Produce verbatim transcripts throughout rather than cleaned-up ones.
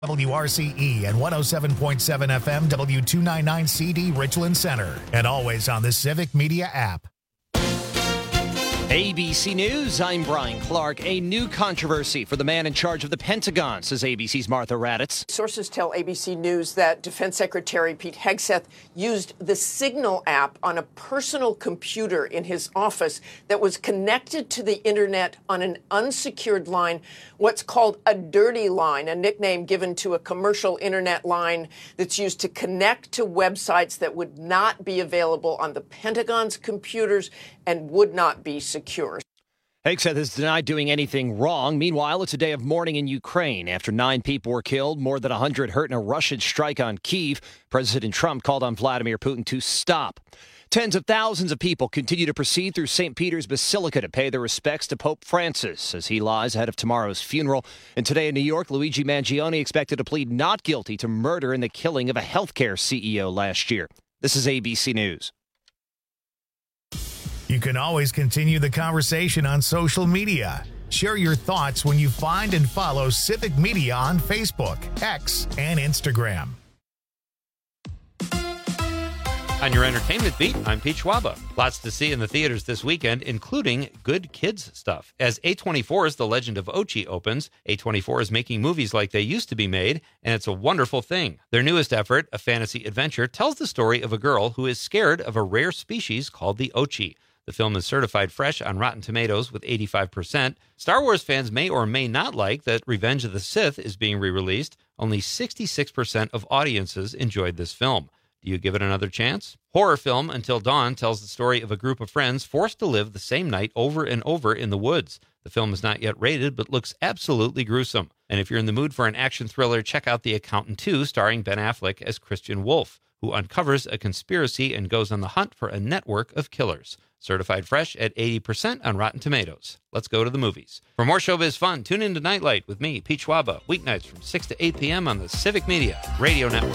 W R C E and one oh seven point seven F M W two ninety-nine C D Richland Center. And always on the Civic Media app. A B C News, I'm Brian Clark. A new controversy for the man in charge of the Pentagon, says A B C's Martha Raddatz. Sources tell A B C News that Defense Secretary Pete Hegseth used the Signal app on a personal computer in his office that was connected to the internet on an unsecured line, what's called a dirty line, a nickname given to a commercial internet line that's used to connect to websites that would not be available on the Pentagon's computers and would not be secure. Hegseth has denied doing anything wrong. Meanwhile, it's a day of mourning in Ukraine. After nine people were killed, more than one hundred hurt in a Russian strike on Kyiv, President Trump called on Vladimir Putin to stop. Tens of thousands of people continue to proceed through Saint Peter's Basilica to pay their respects to Pope Francis as he lies ahead of tomorrow's funeral. And today in New York, Luigi Mangione expected to plead not guilty to murder in the killing of a healthcare C E O last year. This is A B C News. You can always continue the conversation on social media. Share your thoughts when you find and follow Civic Media on Facebook, X, and Instagram. On your entertainment beat, I'm Pete Schwaba. Lots to see in the theaters this weekend, including good kids stuff. As A twenty-four's The Legend of Ochi opens, A twenty-four is making movies like they used to be made, and it's a wonderful thing. Their newest effort, a fantasy adventure, tells the story of a girl who is scared of a rare species called the Ochi. The film is certified fresh on Rotten Tomatoes with eighty-five percent. Star Wars fans may or may not like that Revenge of the Sith is being re-released. Only sixty-six percent of audiences enjoyed this film. Do you give it another chance? Horror film Until Dawn tells the story of a group of friends forced to live the same night over and over in the woods. The film is not yet rated, but looks absolutely gruesome. And if you're in the mood for an action thriller, check out The Accountant two, starring Ben Affleck as Christian Wolf, who uncovers a conspiracy and goes on the hunt for a network of killers. Certified fresh at eighty percent on Rotten Tomatoes. Let's go to the movies. For more showbiz fun, tune in to Nightlight with me, Pete Schwaba, weeknights from six to eight p.m. on the Civic Media Radio Network.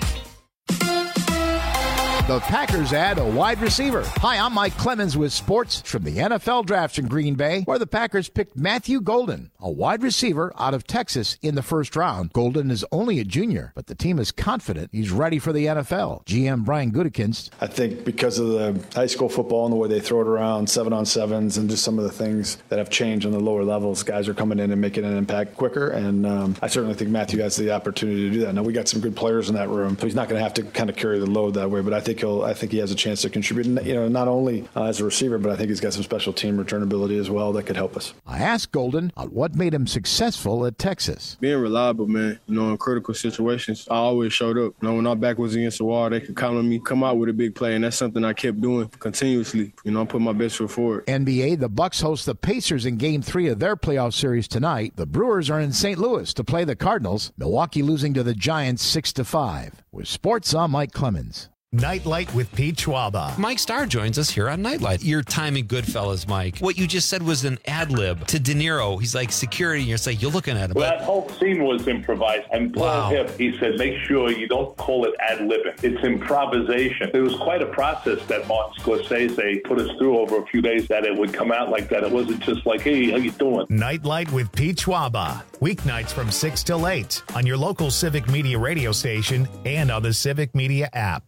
The Packers add a wide receiver. Hi, I'm Mike Clemens with sports from the N F L Draft in Green Bay, where the Packers picked Matthew Golden, a wide receiver out of Texas, in the first round. Golden is only a junior, but the team is confident he's ready for the N F L. G M Brian Gutekunst. I think because of the high school football and the way they throw it around, seven on sevens, and just some of the things that have changed on the lower levels, guys are coming in and making an impact quicker, and um, I certainly think Matthew has the opportunity to do that. Now, we got some good players in that room, so he's not going to have to kind of carry the load that way, but I think he'll, I think he has a chance to contribute, you know, not only uh, as a receiver, but I think he's got some special team return ability as well that could help us. I asked Golden on what made him successful at Texas. Being reliable, man. You know, in critical situations, I always showed up. You know, when our back was against the wall, they could count on me, come out with a big play, and that's something I kept doing continuously. You know, I put my best foot forward. N B A, the Bucks host the Pacers in Game three of their playoff series tonight. The Brewers are in Saint Louis to play the Cardinals. Milwaukee losing to the Giants six to five. With sports, I'm Mike Clemens. Nightlight with Pete Schwaba. Mike Starr joins us here on Nightlight. Your time in Goodfellas, Mike. What you just said was an ad lib to De Niro. He's like security, and you're like, you're looking at him. Well, that whole scene was improvised. And Paul Wow. Hip, he said, make sure you don't call it ad libbing. It's improvisation. It was quite a process that Martin Scorsese put us through over a few days that it would come out like that. It wasn't just like, hey, how you doing? Nightlight with Pete Schwaba. Weeknights from six till eight on your local Civic Media radio station and on the Civic Media app.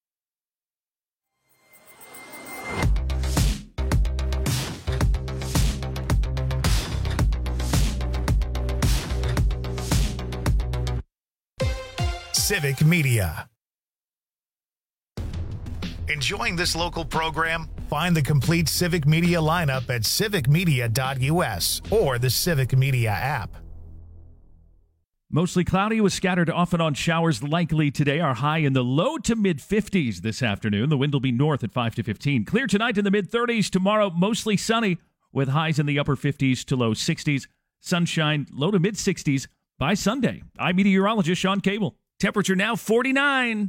Civic Media. Enjoying this local program? Find the complete Civic Media lineup at civic media dot u s or the Civic Media app. Mostly cloudy with scattered off and on showers likely today. Our high in the low to mid fifties this afternoon. The wind will be north at five to fifteen. Clear tonight in the mid thirties. Tomorrow mostly sunny with highs in the upper fifties to low sixties. Sunshine low to mid sixties by Sunday. I'm meteorologist Sean Cable. Temperature now forty-nine.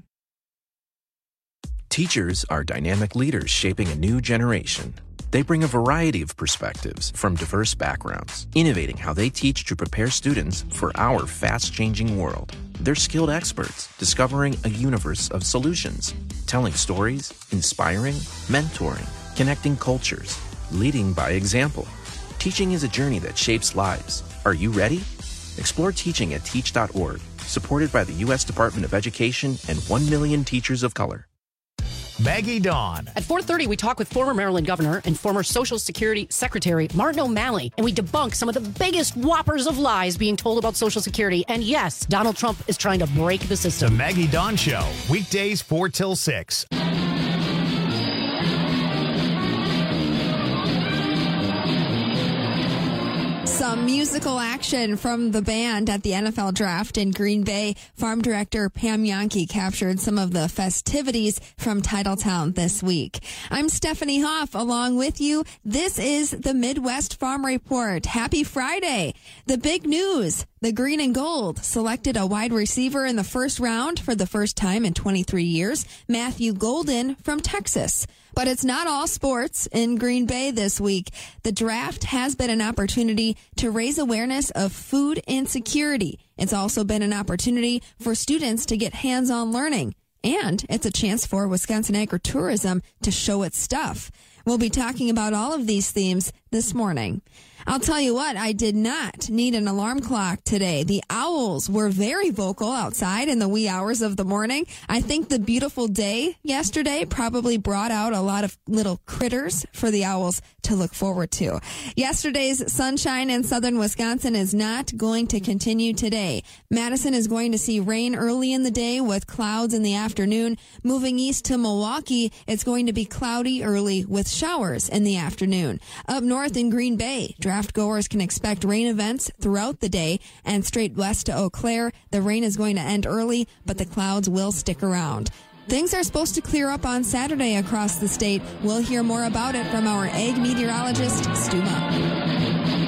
Teachers are dynamic leaders shaping a new generation. They bring a variety of perspectives from diverse backgrounds, innovating how they teach to prepare students for our fast-changing world. They're skilled experts, discovering a universe of solutions, telling stories, inspiring, mentoring, connecting cultures, leading by example. Teaching is a journey that shapes lives. Are you ready? Explore teaching at teach dot org. supported by the U S Department of Education and one million teachers of color. Maggie Dawn. At four thirty, we talk with former Maryland governor and former Social Security Secretary Martin O'Malley, and we debunk some of the biggest whoppers of lies being told about Social Security. And yes, Donald Trump is trying to break the system. The Maggie Dawn Show, weekdays four till six. Some musical action from the band at the N F L Draft in Green Bay. Farm Director Pam Jahnke captured some of the festivities from Titletown this week. I'm Stephanie Hoff along with you. This is the Midwest Farm Report. Happy Friday. The big news. The Green and Gold selected a wide receiver in the first round for the first time in twenty-three years, Matthew Golden from Texas. But it's not all sports in Green Bay this week. The draft has been an opportunity to raise awareness of food insecurity. It's also been an opportunity for students to get hands-on learning. And it's a chance for Wisconsin agritourism to show its stuff. We'll be talking about all of these themes this morning. I'll tell you what, I did not need an alarm clock today. The owls were very vocal outside in the wee hours of the morning. I think the beautiful day yesterday probably brought out a lot of little critters for the owls to look forward to. Yesterday's sunshine in southern Wisconsin is not going to continue today. Madison is going to see rain early in the day with clouds in the afternoon. Moving east to Milwaukee, it's going to be cloudy early with showers in the afternoon. Up north in Green Bay, draft goers can expect rain events throughout the day, and straight west to Eau Claire, the rain is going to end early, but the clouds will stick around. Things are supposed to clear up on Saturday across the state. We'll hear more about it from our ag meteorologist, Stu Mupp.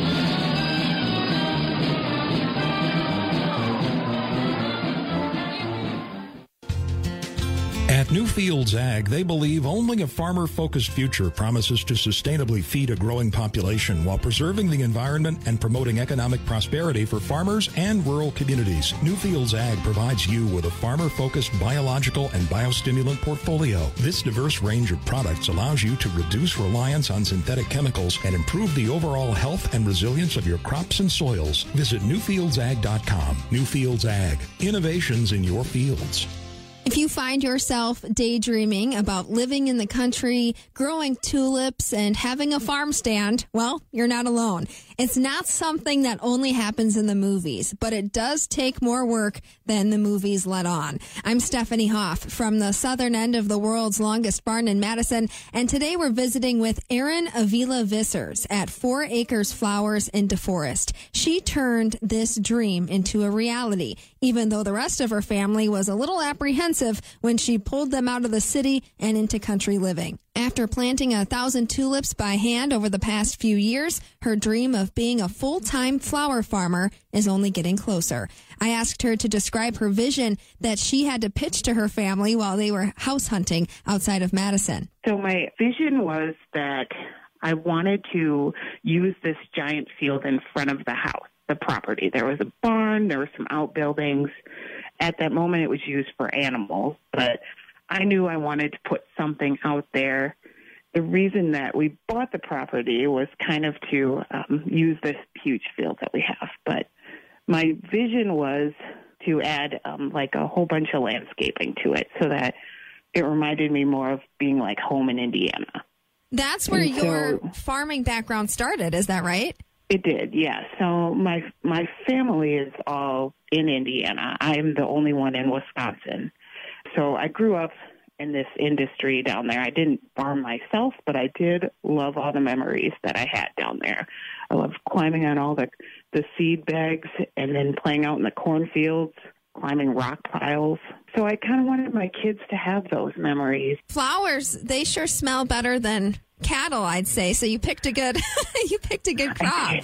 At Newfields Ag, they believe only a farmer-focused future promises to sustainably feed a growing population while preserving the environment and promoting economic prosperity for farmers and rural communities. Newfields Ag provides you with a farmer-focused biological and biostimulant portfolio. This diverse range of products allows you to reduce reliance on synthetic chemicals and improve the overall health and resilience of your crops and soils. Visit Newfields Ag dot com. Newfields Ag. Innovations in your fields. If you find yourself daydreaming about living in the country, growing tulips, and having a farm stand, well, you're not alone. It's not something that only happens in the movies, but it does take more work than the movies let on. I'm Stephanie Hoff from the southern end of the world's longest barn in Madison, and today we're visiting with Erin Avila Vissers at Four Acres Flowers in DeForest. She turned this dream into a reality, even though the rest of her family was a little apprehensive when she pulled them out of the city and into country living. After planting a thousand tulips by hand over the past few years, her dream of being a full-time flower farmer is only getting closer. I asked her to describe her vision that she had to pitch to her family while they were house hunting outside of Madison. So my vision was that I wanted to use this giant field in front of the house, the property. There was a barn, there were some outbuildings. At that moment, it was used for animals, but I knew I wanted to put something out there. The reason that we bought the property was kind of to um, use this huge field that we have. But my vision was to add um, like a whole bunch of landscaping to it so that it reminded me more of being like home in Indiana. That's where and your so, farming background started, is that right? It did, yeah. So my my family is all in Indiana. I'm the only one in Wisconsin. So I grew up in this industry down there. I didn't farm myself, but I did love all the memories that I had down there. I loved climbing on all the, the seed bags and then playing out in the cornfields, climbing rock piles. So I kind of wanted my kids to have those memories. Flowers, they sure smell better than cattle, I'd say. So you picked a good you picked a good crop.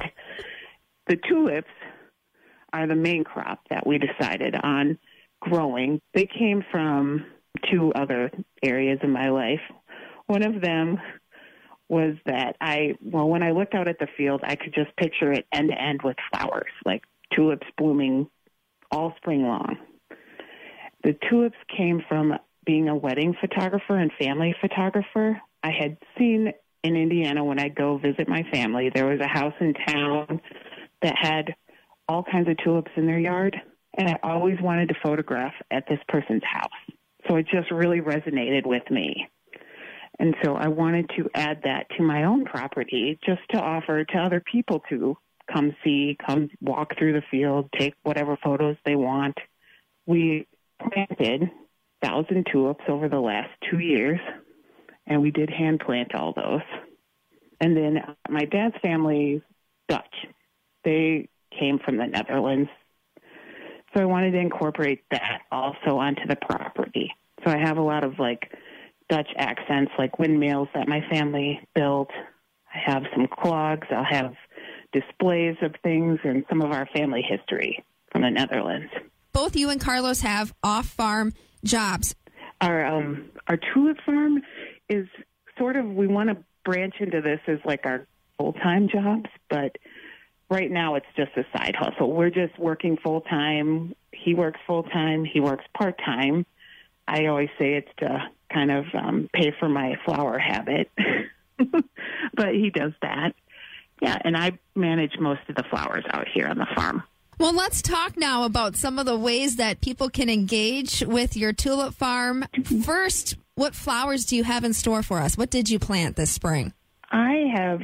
The tulips are the main crop that we decided on growing. They came from two other areas in my life. One of them was that I, well, when I looked out at the field, I could just picture it end to end with flowers, like tulips blooming all spring long. The tulips came from being a wedding photographer and family photographer. I had seen in Indiana when I go visit my family, there was a house in town that had all kinds of tulips in their yard. And I always wanted to photograph at this person's house. So it just really resonated with me. And so I wanted to add that to my own property just to offer to other people to come see, come walk through the field, take whatever photos they want. We planted one thousand tulips over the last two years, and we did hand plant all those. And then my dad's family, Dutch. They came from the Netherlands. So I wanted to incorporate that also onto the property. So I have a lot of, like, Dutch accents, like windmills that my family built. I have some clogs. I'll have displays of things and some of our family history from the Netherlands. Both you and Carlos have off-farm jobs. Our um, our tulip farm is sort of, we want to branch into this as like our full-time jobs, but right now it's just a side hustle. We're just working full-time. He works full-time. He works part-time. I always say it's to kind of um, pay for my flower habit, but he does that. Yeah, and I manage most of the flowers out here on the farm. Well, let's talk now about some of the ways that people can engage with your tulip farm. First, what flowers do you have in store for us? What did you plant this spring? I have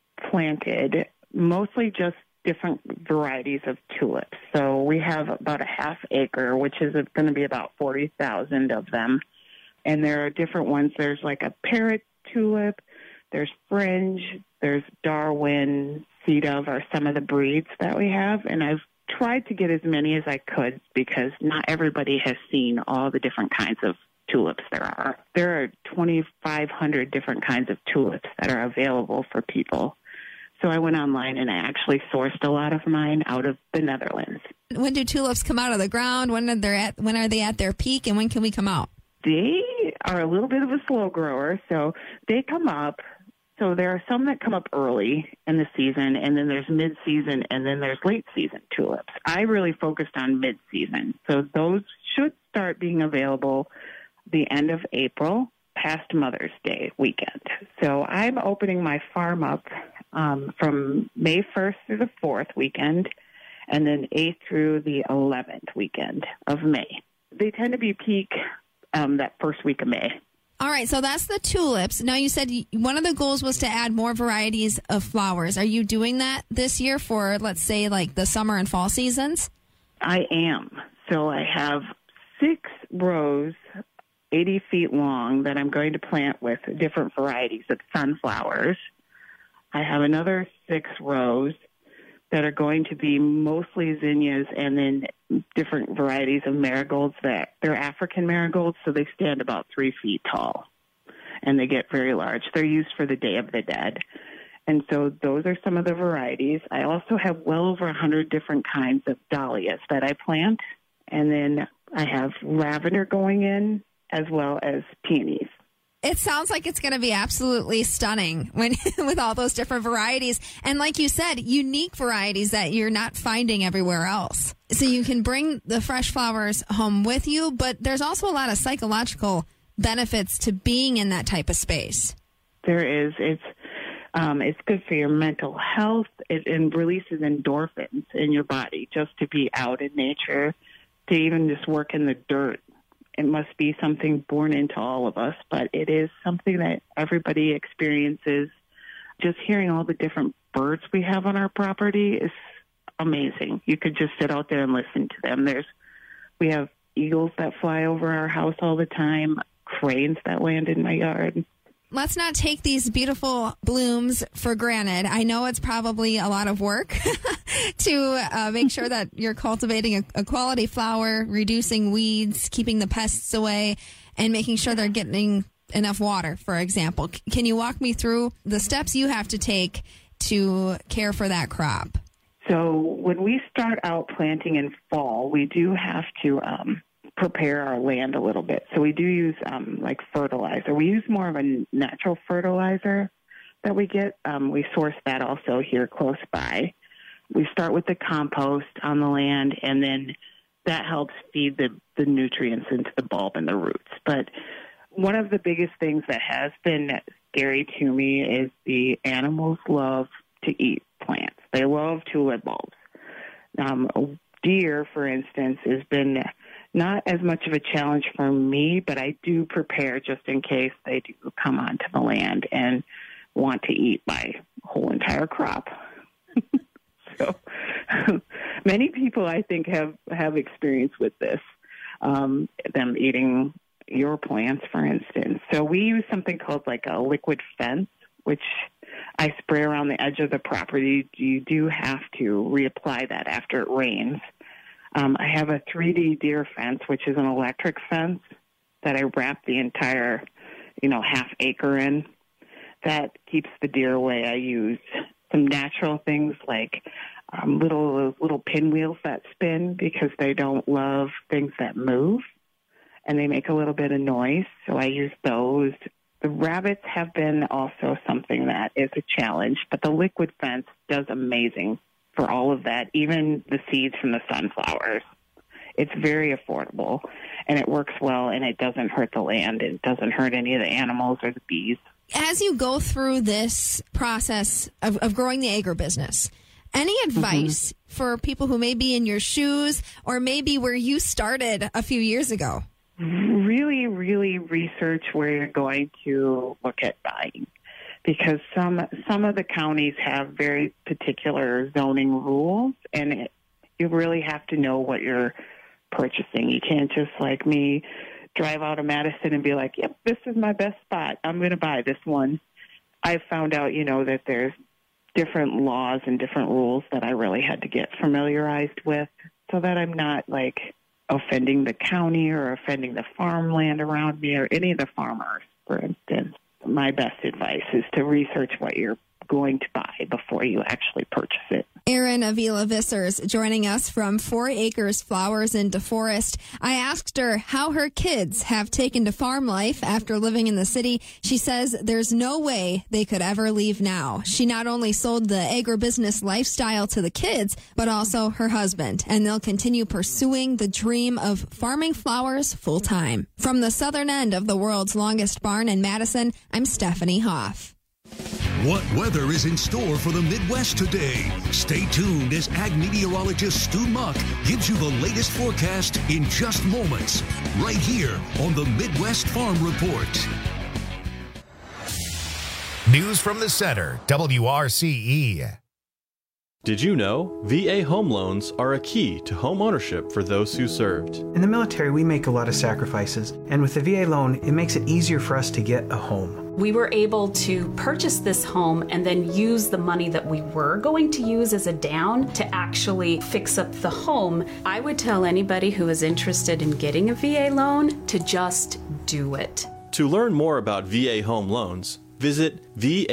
planted mostly just different varieties of tulips. So we have about a half acre, which is going to be about forty thousand of them. And there are different ones. There's like a parrot tulip, there's fringe, there's Darwin, Sea Dove are some of the breeds that we have. And I've tried to get as many as I could because not everybody has seen all the different kinds of tulips there are. There are twenty-five hundred different kinds of tulips that are available for people. So I went online and I actually sourced a lot of mine out of the Netherlands. When do tulips come out of the ground? When are they at, when are they at their peak, and when can we come out? They are a little bit of a slow grower, so they come up. So there are some that come up early in the season, and then there's mid-season, and then there's late-season tulips. I really focused on mid-season. So those should start being available the end of April, past Mother's Day weekend. So I'm opening my farm up um, from May first through the fourth weekend, and then eighth through the eleventh weekend of May. They tend to be peak um, that first week of May. All right, so that's the tulips. Now, you said one of the goals was to add more varieties of flowers. Are you doing that this year for, let's say, like the summer and fall seasons? I am. So I have six rows, eighty feet long, that I'm going to plant with different varieties of sunflowers. I have another six rows that are going to be mostly zinnias and then different varieties of marigolds that they're African marigolds, so they stand about three feet tall and they get very large. They're used for the Day of the Dead. And so those are some of the varieties. I also have well over one hundred different kinds of dahlias that I plant. And then I have lavender going in as well as peonies. It sounds like it's going to be absolutely stunning when with all those different varieties. And like you said, unique varieties that you're not finding everywhere else. So you can bring the fresh flowers home with you, but there's also a lot of psychological benefits to being in that type of space. There is. It's um, it's good for your mental health. It, it releases endorphins in your body just to be out in nature, to even just work in the dirt. It must be something born into all of us, but it is something that everybody experiences. Just hearing all the different birds we have on our property is amazing. You could just sit out there and listen to them. There's, we have eagles that fly over our house all the time, cranes that land in my yard. Let's not take these beautiful blooms for granted. I know it's probably a lot of work to uh, make sure that you're cultivating a, a quality flower, reducing weeds, keeping the pests away, and making sure they're getting enough water, for example. C- can you walk me through the steps you have to take to care for that crop? So when we start out planting in fall, we do have to um, prepare our land a little bit. So we do use um, like fertilizer. We use more of a natural fertilizer that we get. Um, we source that also here close by. We start with the compost on the land, and then that helps feed the, the nutrients into the bulb and the roots. But one of the biggest things that has been scary to me is the animals love to eat plants. They love tulip bulbs. Um, deer, for instance, has been not as much of a challenge for me, but I do prepare just in case they do come onto the land and want to eat my whole entire crop. So many people, I think, have, have experience with this, um, them eating your plants, for instance. So we use something called like a liquid fence, which I spray around the edge of the property. You do have to reapply that after it rains. Um, I have a three D deer fence, which is an electric fence that I wrap the entire, you know, half acre in. That keeps the deer away. I use some natural things like um, little little pinwheels that spin because they don't love things that move, and they make a little bit of noise, so I use those. The rabbits have been also something that is a challenge, but the liquid fence does amazing for all of that, even the seeds from the sunflowers. It's very affordable, and it works well, and it doesn't hurt the land. It doesn't hurt any of the animals or the bees. As you go through this process of, of growing the agribusiness, any advice mm-hmm. for people who may be in your shoes or maybe where you started a few years ago? Really, really research where you're going to look at buying, because some some of the counties have very particular zoning rules, and it, you really have to know what you're purchasing. You can't just, like me, drive out of Madison and be like, yep, this is my best spot. I'm going to buy this one. I found out, you know, that there's different laws and different rules that I really had to get familiarized with so that I'm not, like, offending the county or offending the farmland around me or any of the farmers, for instance. My best advice is to research what you're going to buy before you actually purchase it. Erin Avila Vissers joining us from Four Acres Flowers in DeForest. I asked her how her kids have taken to farm life after living in the city. She says there's no way they could ever leave now. She not only sold the agribusiness lifestyle to the kids, but also her husband, and they'll continue pursuing the dream of farming flowers full time. From the southern end of the world's longest barn in Madison, I'm Stephanie Hoff. What weather is in store for the Midwest today? Stay tuned as ag meteorologist Stu Muck gives you the latest forecast in just moments, right here on the Midwest Farm Report. News from the center, W R C E. Did you know V A home loans are a key to home ownership for those who served? In the military, we make a lot of sacrifices, and with the V A loan, it makes it easier for us to get a home. We were able to purchase this home and then use the money that we were going to use as a down to actually fix up the home. I would tell anybody who is interested in getting a V A loan to just do it. To learn more about V A home loans, visit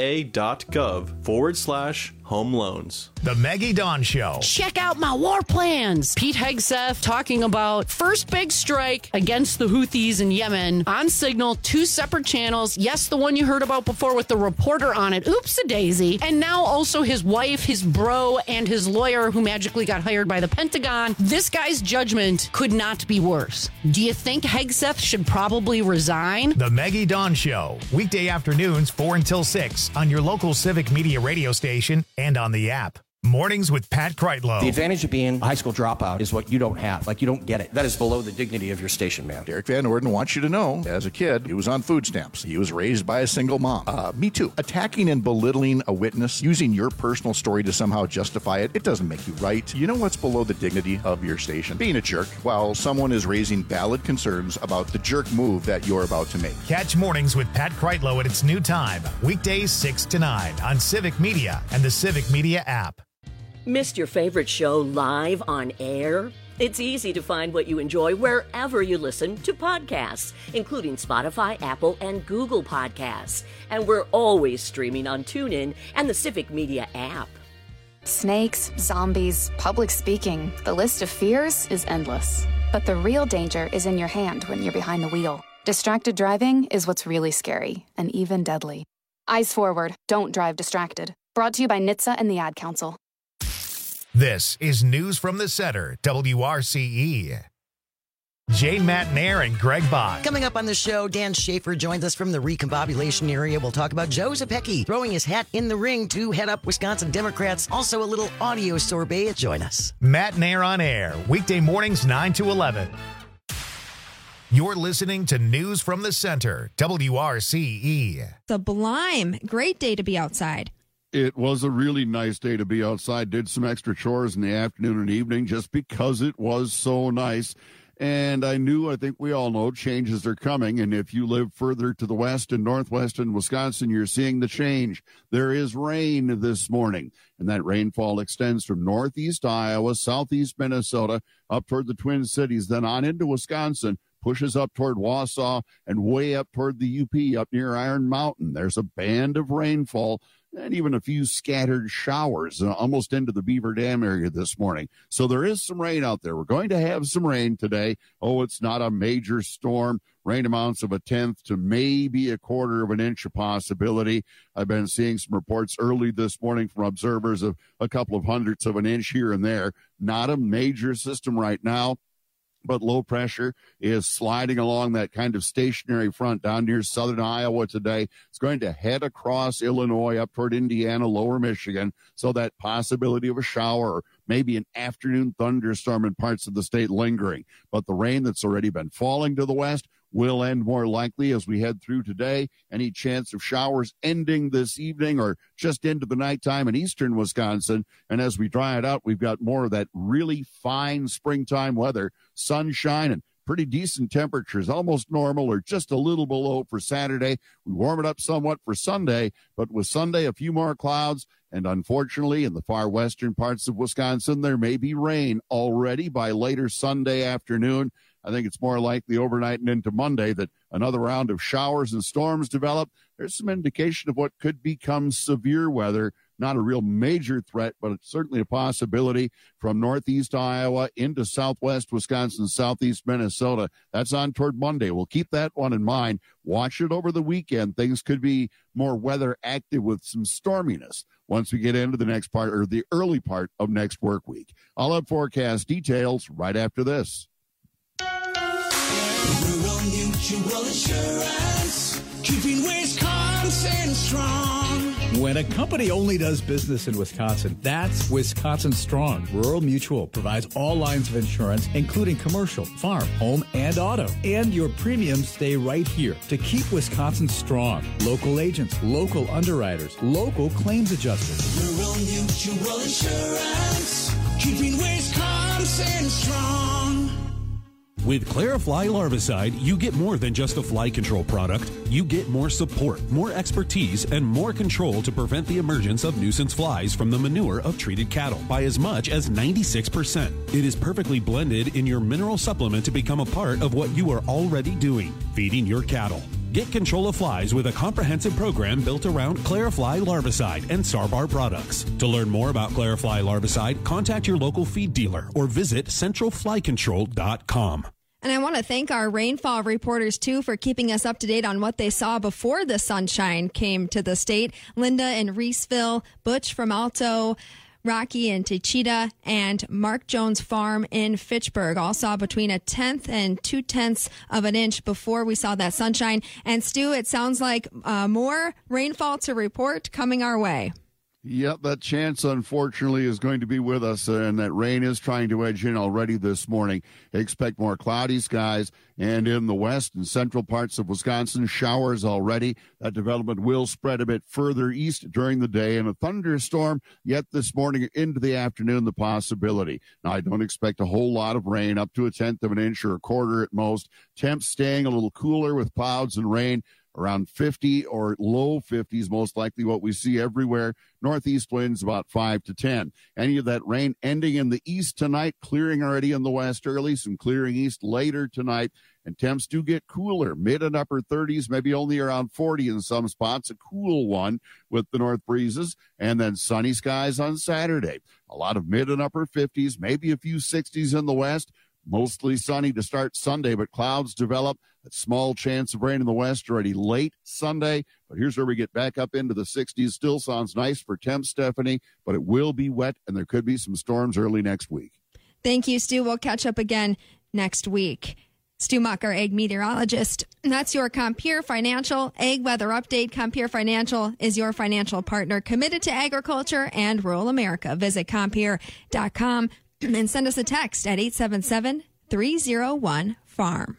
va.gov forward slash home loans. The Maggie Dawn Show. Check out my war plans. Pete Hegseth talking about first big strike against the Houthis in Yemen on Signal, two separate channels. Yes, the one you heard about before with the reporter on it. Oops-a-daisy. And now also his wife, his bro, and his lawyer who magically got hired by the Pentagon. This guy's judgment could not be worse. Do you think Hegseth should probably resign? The Maggie Dawn Show. Weekday afternoons, four until six on your local Civic Media radio station and on the app. Mornings with Pat Kreitlow. The advantage of being a high school dropout is what you don't have. Like, you don't get it. That is below the dignity of your station, man. Derek Van Orden wants you to know, as a kid, he was on food stamps. He was raised by a single mom. Uh, me too. Attacking and belittling a witness, using your personal story to somehow justify it, it doesn't make you right. You know what's below the dignity of your station? Being a jerk while someone is raising valid concerns about the jerk move that you're about to make. Catch Mornings with Pat Kreitlow at its new time, weekdays six to nine on Civic Media and the Civic Media app. Missed your favorite show live on air? It's easy to find what you enjoy wherever you listen to podcasts, including Spotify, Apple, and Google Podcasts. And we're always streaming on TuneIn and the Civic Media app. Snakes, zombies, public speaking. The list of fears is endless. But the real danger is in your hand when you're behind the wheel. Distracted driving is what's really scary and even deadly. Eyes forward. Don't drive distracted. Brought to you by N H T S A and the Ad Council. This is News from the Center, W R C E. Jane Matnair and Greg Bond. Coming up on the show, Dan Schaefer joins us from the recombobulation area. We'll talk about Joe Zepecki throwing his hat in the ring to head up Wisconsin Democrats. Also a little audio sorbet. Join us. Matnair on air, weekday mornings nine to eleven. You're listening to News from the Center, W R C E. Sublime. Great day to be outside. It was a really nice day to be outside. Did some extra chores in the afternoon and evening just because it was so nice. And I knew, I think we all know, changes are coming. And if you live further to the west and northwestern Wisconsin, you're seeing the change. There is rain this morning, and that rainfall extends from northeast Iowa, southeast Minnesota, up toward the Twin Cities, then on into Wisconsin, pushes up toward Wausau, and way up toward the U P, up near Iron Mountain. There's a band of rainfall and even a few scattered showers uh, almost into the Beaver Dam area this morning. So there is some rain out there. We're going to have some rain today. Oh, it's not a major storm. Rain amounts of a tenth to maybe a quarter of an inch of possibility. I've been seeing some reports early this morning from observers of a couple of hundredths of an inch here and there. Not a major system right now, but low pressure is sliding along that kind of stationary front down near southern Iowa today. It's going to head across Illinois up toward Indiana, lower Michigan, so that possibility of a shower or maybe an afternoon thunderstorm in parts of the state lingering. But the rain that's already been falling to the west will end more likely as we head through today. Any chance of showers ending this evening or just into the nighttime in eastern Wisconsin. And as we dry it out, we've got more of that really fine springtime weather, sunshine, and pretty decent temperatures, almost normal or just a little below for Saturday. We warm it up somewhat for Sunday, but with Sunday, a few more clouds. And unfortunately, in the far western parts of Wisconsin, there may be rain already by later Sunday afternoon. I think it's more likely overnight and into Monday that another round of showers and storms develop. There's some indication of what could become severe weather. Not a real major threat, but it's certainly a possibility from northeast Iowa into southwest Wisconsin, southeast Minnesota. That's on toward Monday. We'll keep that one in mind. Watch it over the weekend. Things could be more weather active with some storminess once we get into the next part or the early part of next work week. I'll have forecast details right after this. Rural Mutual Insurance, keeping Wisconsin strong. When a company only does business in Wisconsin, that's Wisconsin Strong. Rural Mutual provides all lines of insurance, including commercial, farm, home, and auto. And your premiums stay right here to keep Wisconsin strong. Local agents, local underwriters, local claims adjusters. Rural Mutual Insurance, keeping Wisconsin strong. With Clarifly Larvicide, you get more than just a fly control product. You get more support, more expertise, and more control to prevent the emergence of nuisance flies from the manure of treated cattle by as much as ninety-six percent. It is perfectly blended in your mineral supplement to become a part of what you are already doing, feeding your cattle. Get control of flies with a comprehensive program built around Clarifly Larvicide and Sarbar products. To learn more about Clarifly Larvicide, contact your local feed dealer or visit central fly control dot com. And I want to thank our rainfall reporters, too, for keeping us up to date on what they saw before the sunshine came to the state. Linda in Reeseville, Butch from Alto, Rocky in Techeetah, and Mark Jones Farm in Fitchburg all saw between a tenth and two tenths of an inch before we saw that sunshine. And Stu, it sounds like uh, more rainfall to report coming our way. Yep, that chance, unfortunately, is going to be with us, uh, and that rain is trying to edge in already this morning. Expect more cloudy skies, and in the west and central parts of Wisconsin, showers already. That development will spread a bit further east during the day, and a thunderstorm yet this morning into the afternoon, the possibility. Now, I don't expect a whole lot of rain, up to a tenth of an inch or a quarter at most. Temps staying a little cooler with clouds and rain. Around fifty or low fifties, most likely what we see everywhere. Northeast winds about five to ten. Any of that rain ending in the east tonight, clearing already in the west early, some clearing east later tonight. And temps do get cooler, mid and upper thirties, maybe only around forty in some spots, a cool one with the north breezes. And then sunny skies on Saturday. A lot of mid and upper fifties, maybe a few sixties in the west. Mostly sunny to start Sunday, but clouds develop. A small chance of rain in the west already late Sunday. But here's where we get back up into the sixties. Still sounds nice for temps, Stephanie, but it will be wet, and there could be some storms early next week. Thank you, Stu. We'll catch up again next week. Stu Muck, our egg meteorologist. That's your Compeer Financial Egg Weather Update. Compeer Financial is your financial partner committed to agriculture and rural America. Visit Compeer dot com and send us a text at eight seven seven, three oh one, farm.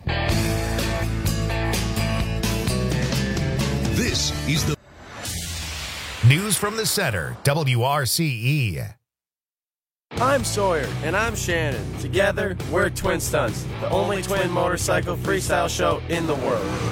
This is the News from the Center, W R C E. I'm Sawyer. And I'm Shannon. Together, we're Twin Stunts, the only twin motorcycle freestyle show in the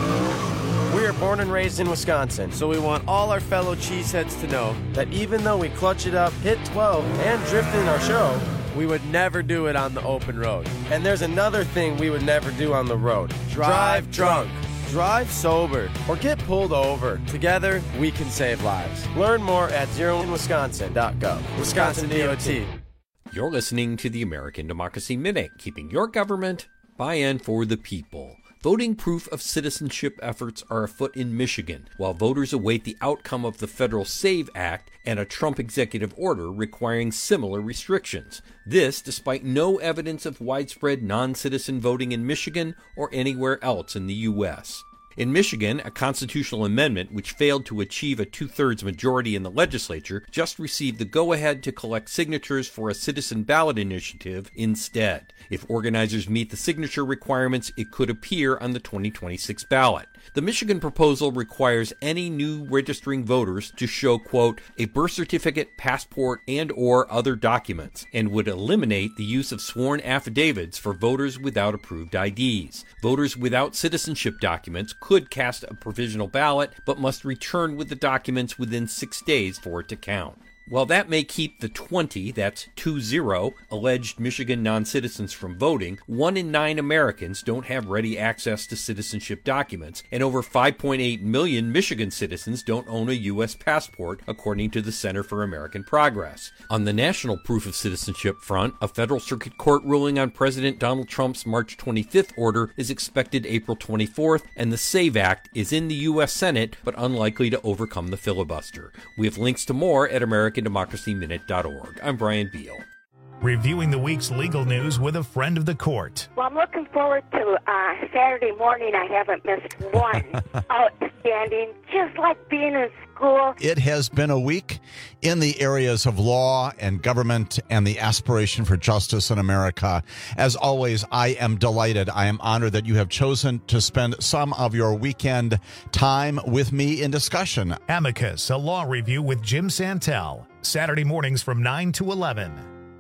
world. We are born and raised in Wisconsin, so we want all our fellow cheeseheads to know that even though we clutch it up, hit twelve, and drift in our show, we would never do it on the open road. And there's another thing we would never do on the road. Drive drunk. Drive sober or get pulled over. Together, we can save lives. Learn more at zero in wisconsin dot gov. Wisconsin D O T. You're listening to the American Democracy Minute, keeping your government by and for the people. Voting proof of citizenship efforts are afoot in Michigan, while voters await the outcome of the federal SAVE Act and a Trump executive order requiring similar restrictions. This despite no evidence of widespread non-citizen voting in Michigan or anywhere else in the U S. In Michigan, a constitutional amendment which failed to achieve a two-thirds majority in the legislature just received the go-ahead to collect signatures for a citizen ballot initiative instead. If organizers meet the signature requirements, it could appear on the twenty twenty-six ballot. The Michigan proposal requires any new registering voters to show, quote, a birth certificate, passport, and or other documents, and would eliminate the use of sworn affidavits for voters without approved I Ds. Voters without citizenship documents could cast a provisional ballot, but must return with the documents within six days for it to count. While that may keep the twenty, that's two zero, alleged Michigan non-citizens from voting, one in nine Americans don't have ready access to citizenship documents, and over five point eight million Michigan citizens don't own a U S passport, according to the Center for American Progress. On the national proof of citizenship front, a federal circuit court ruling on President Donald Trump's March twenty-fifth order is expected April twenty-fourth, and the SAVE Act is in the U S Senate, but unlikely to overcome the filibuster. We have links to more at American Democracy Minute dot org. I'm Brian Beal. Reviewing the week's legal news with a friend of the court. Well, I'm looking forward to uh, Saturday morning. I haven't missed one. Outstanding, just like being in school. It has been a week in the areas of law and government and the aspiration for justice in America. As always, I am delighted. I am honored that you have chosen to spend some of your weekend time with me in discussion. Amicus, a law review with Jim Santel. Saturday mornings from nine to eleven.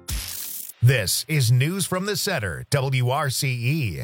This is News from the Center, W R C E.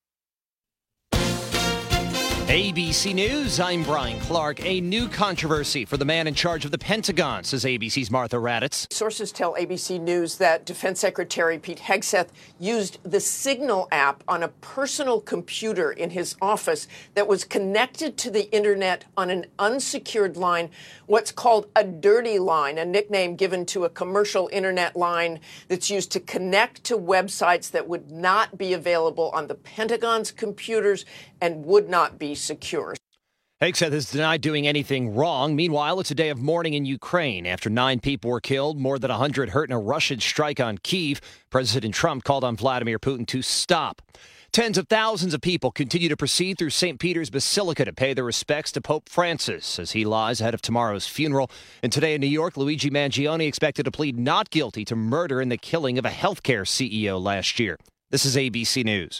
A B C News, I'm Brian Clark. A new controversy for the man in charge of the Pentagon, says A B C's Martha Raddatz. Sources tell A B C News that Defense Secretary Pete Hegseth used the Signal app on a personal computer in his office that was connected to the internet on an unsecured line, what's called a dirty line, a nickname given to a commercial internet line that's used to connect to websites that would not be available on the Pentagon's computers and would not be secure. Hegseth has denied doing anything wrong. Meanwhile, it's a day of mourning in Ukraine. After nine people were killed, more than one hundred hurt in a Russian strike on Kyiv, President Trump called on Vladimir Putin to stop. Tens of thousands of people continue to proceed through Saint Peter's Basilica to pay their respects to Pope Francis as he lies ahead of tomorrow's funeral. And today in New York, Luigi Mangione expected to plead not guilty to murder in the killing of a healthcare C E O last year. This is A B C News.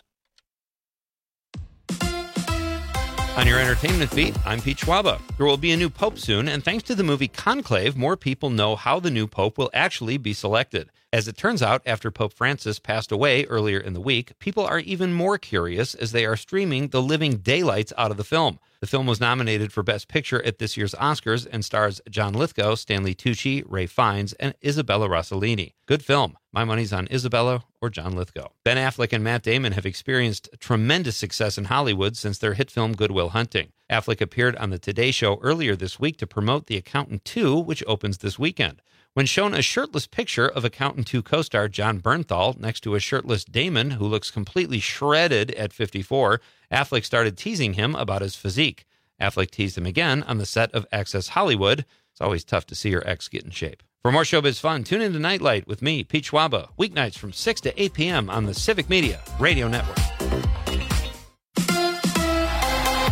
On your entertainment beat, I'm Pete Schwaba. There will be a new pope soon, and thanks to the movie Conclave, more people know how the new pope will actually be selected. As it turns out, after Pope Francis passed away earlier in the week, people are even more curious as they are streaming the living daylights out of the film. The film was nominated for Best Picture at this year's Oscars and stars John Lithgow, Stanley Tucci, Ray Fiennes, and Isabella Rossellini. Good film. My money's on Isabella or John Lithgow. Ben Affleck and Matt Damon have experienced tremendous success in Hollywood since their hit film Good Will Hunting. Affleck appeared on the Today Show earlier this week to promote The Accountant two, which opens this weekend. When shown a shirtless picture of Accountant two co-star John Bernthal next to a shirtless Damon who looks completely shredded at fifty-four, Affleck started teasing him about his physique. Affleck teased him again on the set of Access Hollywood. It's always tough to see your ex get in shape. For more showbiz fun, tune into Nightlight with me, Pete Schwaba, weeknights from six to eight p.m. on the Civic Media Radio Network.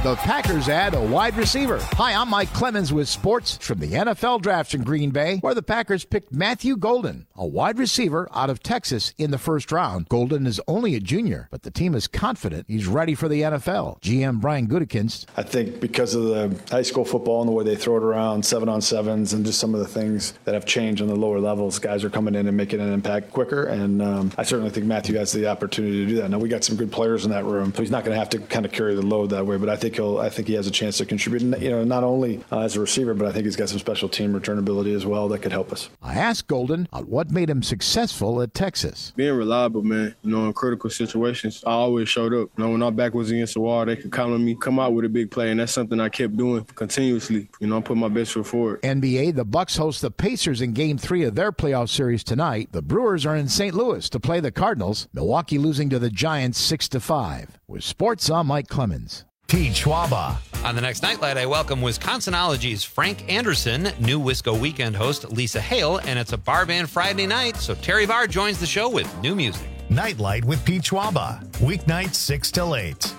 The Packers add a wide receiver. Hi, I'm Mike Clemens with sports from the N F L Draft in Green Bay, where the Packers picked Matthew Golden, a wide receiver out of Texas, in the first round. Golden is only a junior, but the team is confident he's ready for the N F L. G M Brian Gutekunst. I think because of the high school football and the way they throw it around, seven on sevens, and just some of the things that have changed on the lower levels, guys are coming in and making an impact quicker. And um, I certainly think Matthew has the opportunity to do that. Now, we got some good players in that room, so he's not going to have to kind of carry the load that way. But I think he'll. I think he has a chance to contribute. You know, not only uh, as a receiver, but I think he's got some special team return ability as well that could help us. I asked Golden on what made him successful at Texas. Being reliable, man. You know, in critical situations, I always showed up. You know, when our back was against the wall, they could count on me, come out with a big play, and that's something I kept doing continuously. You know, I put my best foot forward. N B A, the Bucks host the Pacers in Game Three of their playoff series tonight. The Brewers are in Saint Louis to play the Cardinals. Milwaukee losing to the Giants six to five. With sports, I'm Mike Clemens. Pete Schwaba. On the next Nightlight, I welcome Wisconsinology's Frank Anderson, new Wisco Weekend host Lisa Hale, and it's a bar band Friday night, so Terry Varr joins the show with new music. Nightlight with Pete Schwaba, weeknights six till eight.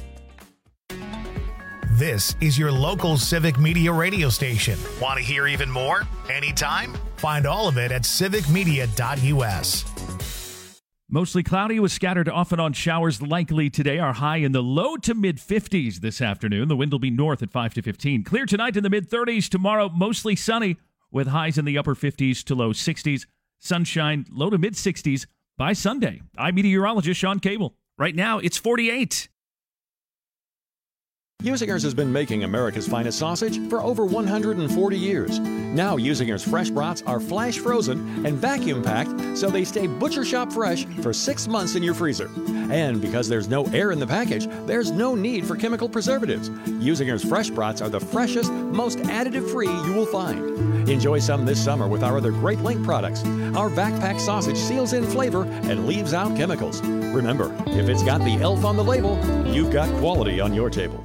This is your local Civic Media radio station. Want to hear even more? Anytime? Find all of it at civic media dot u s. Mostly cloudy with scattered off and on showers likely today. Our high in the low to mid fifties this afternoon. The wind will be north at five to fifteen. Clear tonight in the mid thirties. Tomorrow, mostly sunny with highs in the upper fifties to low sixties. Sunshine, low to mid sixties by Sunday. I'm meteorologist Sean Cable. Right now, it's forty-eight. Usinger's has been making America's finest sausage for over one hundred forty years. Now Usinger's fresh brats are flash frozen and vacuum packed so they stay butcher shop fresh for six months in your freezer. And because there's no air in the package, there's no need for chemical preservatives. Usinger's fresh brats are the freshest, most additive-free you will find. Enjoy some this summer with our other Great Link products. Our vac-pack sausage seals in flavor and leaves out chemicals. Remember, if it's got the elf on the label, you've got quality on your table.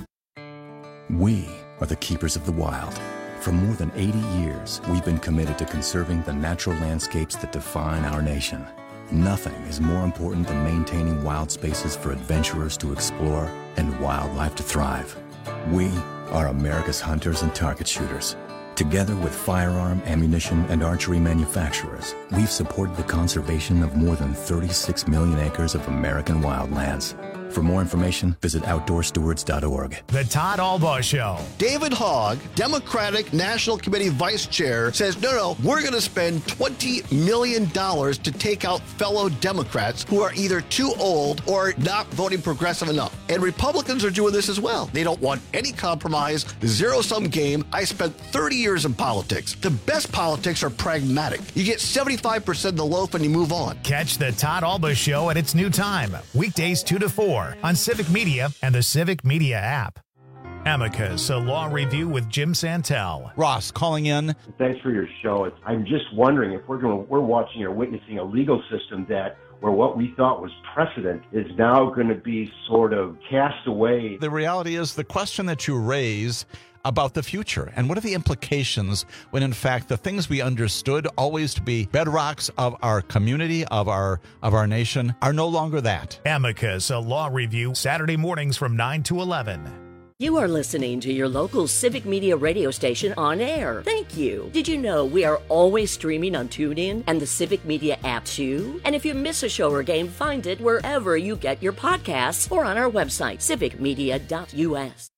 We are the keepers of the wild. For more than eighty years, we've been committed to conserving the natural landscapes that define our nation. Nothing is more important than maintaining wild spaces for adventurers to explore and wildlife to thrive. We are America's hunters and target shooters. Together with firearm, ammunition, and archery manufacturers, we've supported the conservation of more than thirty-six million acres of American wildlands. For more information, visit outdoor stewards dot org. The Todd Albaugh Show. David Hogg, Democratic National Committee Vice Chair, says, no, no, we're going to spend twenty million dollars to take out fellow Democrats who are either too old or not voting progressive enough. And Republicans are doing this as well. They don't want any compromise, zero-sum game. I spent thirty years in politics. The best politics are pragmatic. You get seventy-five percent of the loaf and you move on. Catch the Todd Albaugh Show at its new time, weekdays two to four on Civic Media and the Civic Media app. Amicus, a law review with Jim Santel. Ross calling in. Thanks for your show. It's, I'm just wondering if we're going, we're watching or witnessing a legal system that where what we thought was precedent is now going to be sort of cast away. The reality is the question that you raise about the future and what are the implications when in fact the things we understood always to be bedrocks of our community, of our of our nation, are no longer that. Amicus, a law review, Saturday mornings from nine to eleven. You are listening to your local Civic Media radio station on air. Thank you. Did you know we are always streaming on TuneIn and the Civic Media app too? And if you miss a show or game, find it wherever you get your podcasts or on our website, civic media dot u s.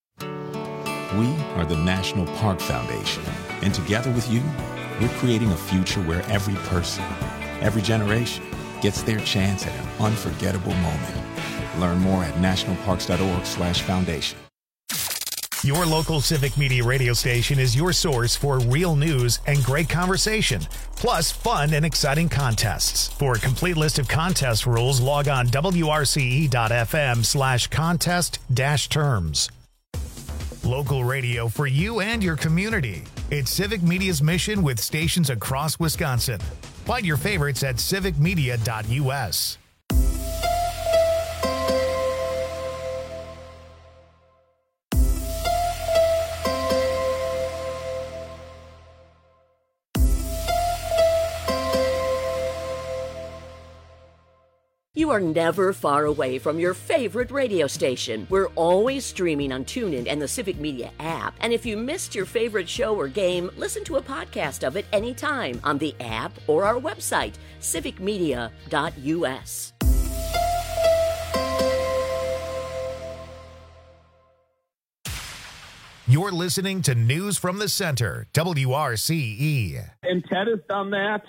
We are the National Park Foundation, and together with you, we're creating a future where every person, every generation, gets their chance at an unforgettable moment. Learn more at national parks dot org slash foundation. Your local Civic Media radio station is your source for real news and great conversation, plus fun and exciting contests. For a complete list of contest rules, log on w r c e dot f m slash contest dash terms. Local radio for you and your community. It's Civic Media's mission with stations across Wisconsin. Find your favorites at civic media dot u s. You You are never far away from your favorite radio station. We're always streaming on TuneIn and the Civic Media app. And if you missed your favorite show or game, listen to a podcast of it anytime on the app or our website, civic media dot u s. You're listening to News from the Center, W R C E. And Ted has done that.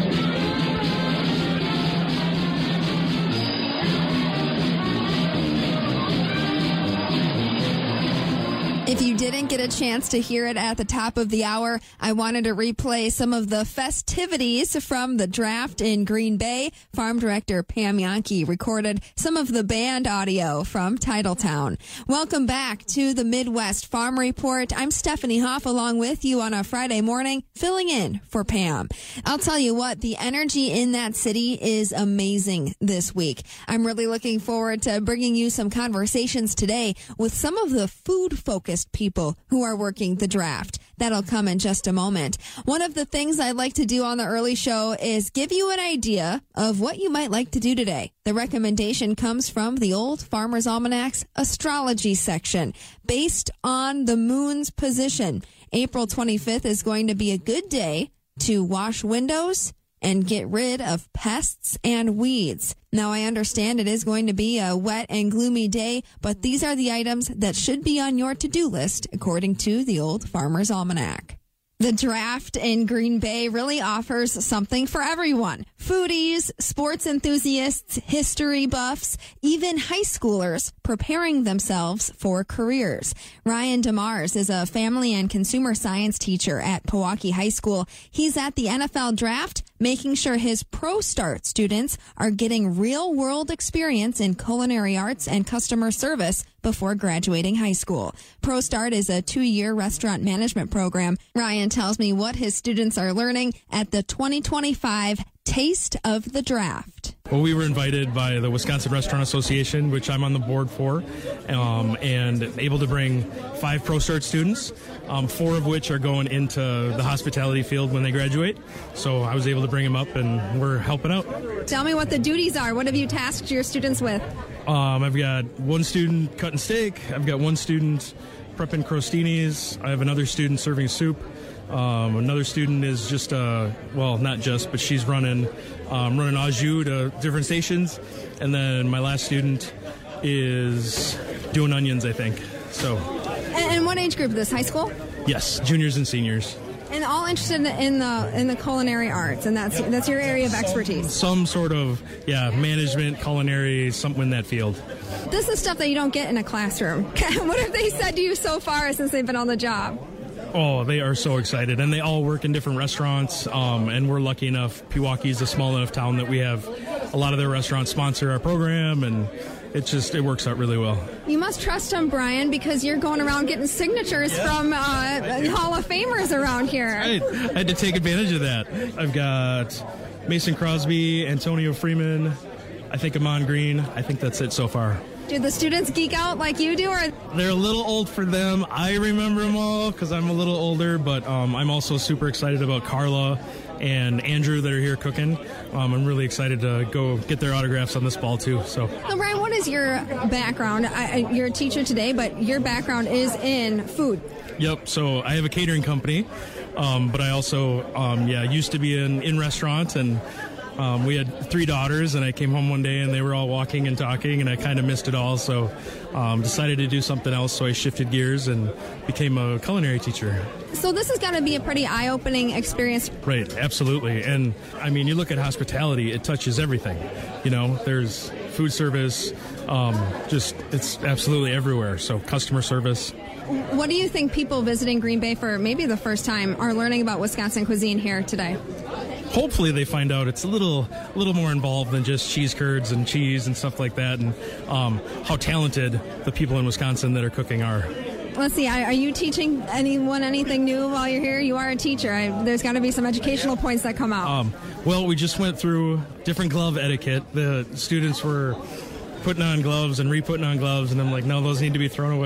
If you didn't get a chance to hear it at the top of the hour, I wanted to replay some of the festivities from the draft in Green Bay. Farm Director Pam Jahnke recorded some of the band audio from Titletown. Welcome back to the Midwest Farm Report. I'm Stephanie Hoff along with you on a Friday morning, filling in for Pam. I'll tell you what, the energy in that city is amazing this week. I'm really looking forward to bringing you some conversations today with some of the food-focused people who are working the draft. That'll come in just a moment. One of the things I like to do on the early show is give you an idea of what you might like to do today. The recommendation comes from the Old Farmer's Almanac's astrology section. Based on the moon's position, April twenty-fifth is going to be a good day to wash windows and get rid of pests and weeds. Now, I understand it is going to be a wet and gloomy day, but these are the items that should be on your to-do list, according to the Old Farmer's Almanac. The draft in Green Bay really offers something for everyone. Foodies, sports enthusiasts, history buffs, even high schoolers preparing themselves for careers. Ryan DeMars is a family and consumer science teacher at Pewaukee High School. He's at the N F L draft, making sure his Pro Start students are getting real-world experience in culinary arts and customer service before graduating high school. Pro Start is a two-year restaurant management program. Ryan tells me what his students are learning at the twenty twenty-five Taste of the Draft. Well, we were invited by the Wisconsin Restaurant Association, which I'm on the board for, um, and able to bring five Pro Start students, um, four of which are going into the hospitality field when they graduate. So I was able to bring them up, and we're helping out. Tell me what the duties are. What have you tasked your students with? Um, I've got one student cutting steak. I've got one student prepping crostinis. I have another student serving soup. Um, another student is just, uh, well, not just, but she's running um, running au jus to different stations. And then my last student is doing onions, I think. So. And, and what age group is this? High school? Yes, juniors and seniors. And all interested in the in the, in the culinary arts, and that's that's your area of expertise. Some sort of, yeah, management, culinary, something in that field. This is stuff that you don't get in a classroom. What have they said to you so far since they've been on the job? Oh, they are so excited, and they all work in different restaurants, um, and we're lucky enough. Pewaukee is a small enough town that we have a lot of their restaurants sponsor our program, and it just, it works out really well. You must trust them, Brian, because you're going around getting signatures yeah. from uh, Hall of Famers around here. Right. I had to take advantage of that. I've got Mason Crosby, Antonio Freeman, I think Amon Green. I think that's it so far. Do the students geek out like you do? Or they're a little old for them. I remember them all because I'm a little older, but um, I'm also super excited about Carla and Andrew that are here cooking. Um, I'm really excited to go get their autographs on this ball, too. So, so Brian, what is your background? I, you're a teacher today, but your background is in food. Yep. So I have a catering company, um, but I also, um, yeah, used to be in, in restaurants, and Um, we had three daughters, and I came home one day, and they were all walking and talking, and I kind of missed it all, so um, decided to do something else, so I shifted gears and became a culinary teacher. So this is going to be a pretty eye-opening experience. Right, absolutely. And, I mean, you look at hospitality, it touches everything. You know, there's food service, um, just, it's absolutely everywhere, so customer service. What do you think people visiting Green Bay for maybe the first time are learning about Wisconsin cuisine here today? Hopefully they find out it's a little a little more involved than just cheese curds and cheese and stuff like that, and um, how talented the people in Wisconsin that are cooking are. Let's see, are you teaching anyone anything new while you're here? You are a teacher. I, there's got to be some educational points that come out. Um, well, we just went through different glove etiquette. The students were putting on gloves and re-putting on gloves, and I'm like, no, those need to be thrown away.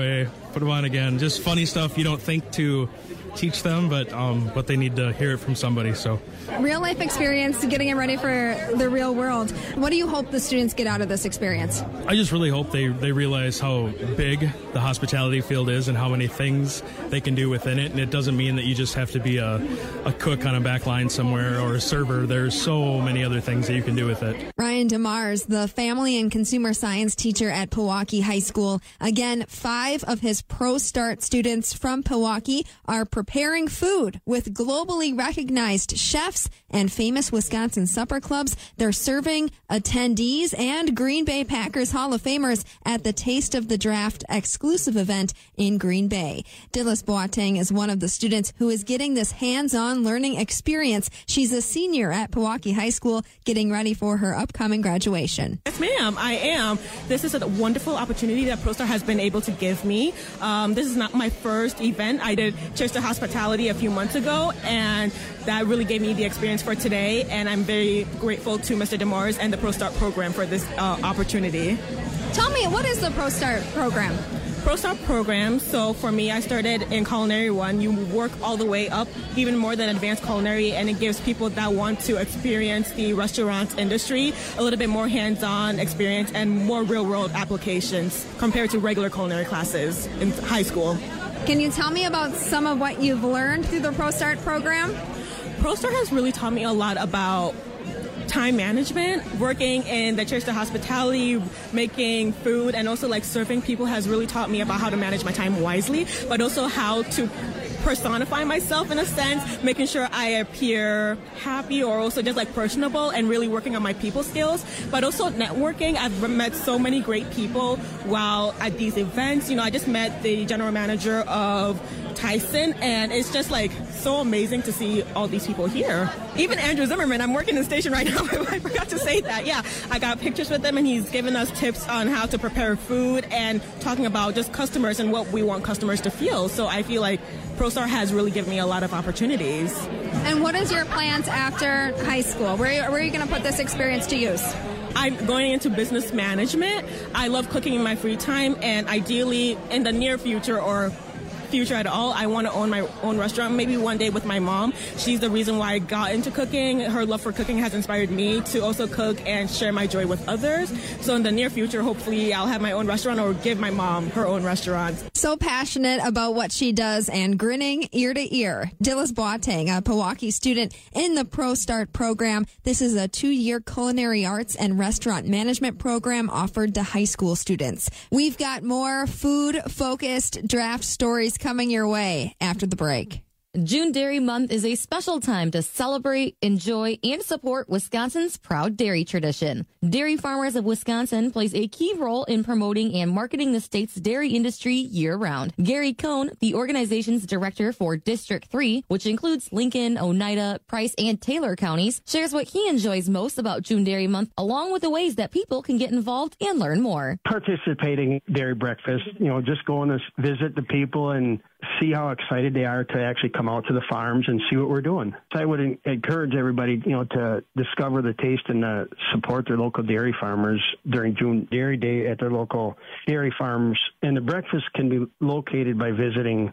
put them on again. Just funny stuff you don't think to teach them, but um, but they need to hear it from somebody. So, real life experience, getting them ready for the real world. What do you hope the students get out of this experience? I just really hope they, they realize how big the hospitality field is and how many things they can do within it. And it doesn't mean that you just have to be a, a cook on a back line somewhere or a server. There's so many other things that you can do with it. Ryan DeMars, the family and consumer science teacher at Pewaukee High School. Again, five of his Pro Start students from Pewaukee are preparing food with globally recognized chefs and famous Wisconsin supper clubs. They're serving attendees and Green Bay Packers Hall of Famers at the Taste of the Draft exclusive event in Green Bay. Dilys Boateng is one of the students who is getting this hands-on learning experience. She's a senior at Pewaukee High School, getting ready for her upcoming graduation. Yes, ma'am, I am. This is a wonderful opportunity that ProStar has been able to give me. Um, this is not my first event. I did Church to Hospitality a few months ago, and that really gave me the experience for today, and I'm very grateful to Mister DeMars and the ProStart program for this uh, opportunity. Tell me, what is the ProStart program? ProStart program, so for me, I started in Culinary one. You work all the way up, even more than Advanced Culinary, and it gives people that want to experience the restaurant industry a little bit more hands-on experience and more real-world applications compared to regular culinary classes in high school. Can you tell me about some of what you've learned through the ProStart program? ProStart has really taught me a lot about time management. Working in the Church to Hospitality, making food, and also like serving people has really taught me about how to manage my time wisely, but also how to personify myself in a sense, making sure I appear happy or also just like personable, and really working on my people skills, but also networking. I've met so many great people while at these events. You know, I just met the general manager of Tyson, and it's just like so amazing to see all these people here. Even Andrew Zimmerman, I'm working in the station right now. I forgot to say that. Yeah, I got pictures with him, and he's given us tips on how to prepare food and talking about just customers and what we want customers to feel. So I feel like ProStar has really given me a lot of opportunities. And what is your plans after high school? Where, where are you going to put this experience to use? I'm going into business management. I love cooking in my free time, and ideally in the near future or future at all, I want to own my own restaurant, maybe one day with my mom. She's the reason why I got into cooking. Her love for cooking has inspired me to also cook and share my joy with others. So in the near future, hopefully I'll have my own restaurant or give my mom her own restaurant. So passionate about what she does and grinning ear to ear. Dilys Boateng, a Pewaukee student in the ProStart program. This is a two-year culinary arts and restaurant management program offered to high school students. We've got more food-focused draft stories coming your way after the break. June Dairy Month is a special time to celebrate, enjoy, and support Wisconsin's proud dairy tradition. Dairy Farmers of Wisconsin plays a key role in promoting and marketing the state's dairy industry year-round. Gary Cohn, the organization's director for District three, which includes Lincoln, Oneida, Price, and Taylor counties, shares what he enjoys most about June Dairy Month, along with the ways that people can get involved and learn more. Participating in dairy breakfast, you know, just going to visit the people and see how excited they are to actually come out to the farms and see what we're doing. So I would encourage everybody, you know, to discover the taste and uh, support their local dairy farmers during June Dairy Day at their local dairy farms. And the breakfast can be located by visiting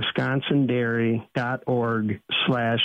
wisconsindairy.org slash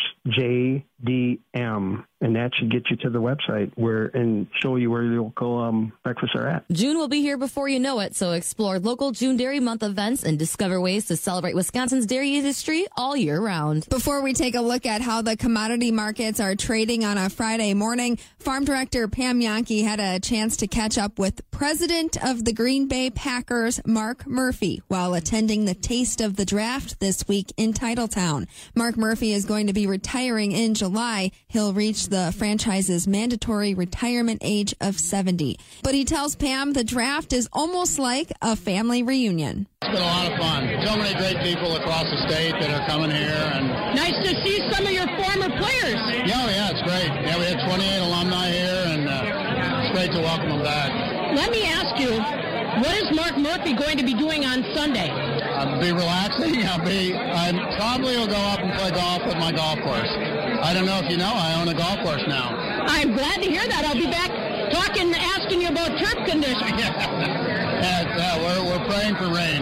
JDM. And that should get you to the website where and show you where the local um, breakfasts are at. June will be here before you know it, so explore local June Dairy Month events and discover ways to celebrate Wisconsin's dairy industry all year round. Before we take a look at how the commodity markets are trading on a Friday morning, Farm Director Pam Jahnke had a chance to catch up with President of the Green Bay Packers, Mark Murphy, while attending the Taste of the Draft this week in Titletown. Mark Murphy is going to be retiring in July. He'll reach the franchise's mandatory retirement age of seventy. But he tells Pam the draft is almost like a family reunion. It's been a lot of fun. So many great people across the state that are coming here. And nice to see some of your former players. Yeah, yeah, it's great. Yeah, we had twenty-eight alumni here, and uh, it's great to welcome them back. Let me ask you, what is Mark Murphy going to be doing on Sunday? I'll be relaxing. I'll be, I probably will go up and play golf at my golf course. I don't know if you know, I own a golf course now. I'm glad to hear that. I'll be back talking, asking you about turf conditions. yeah, yeah, we're, we're praying for rain.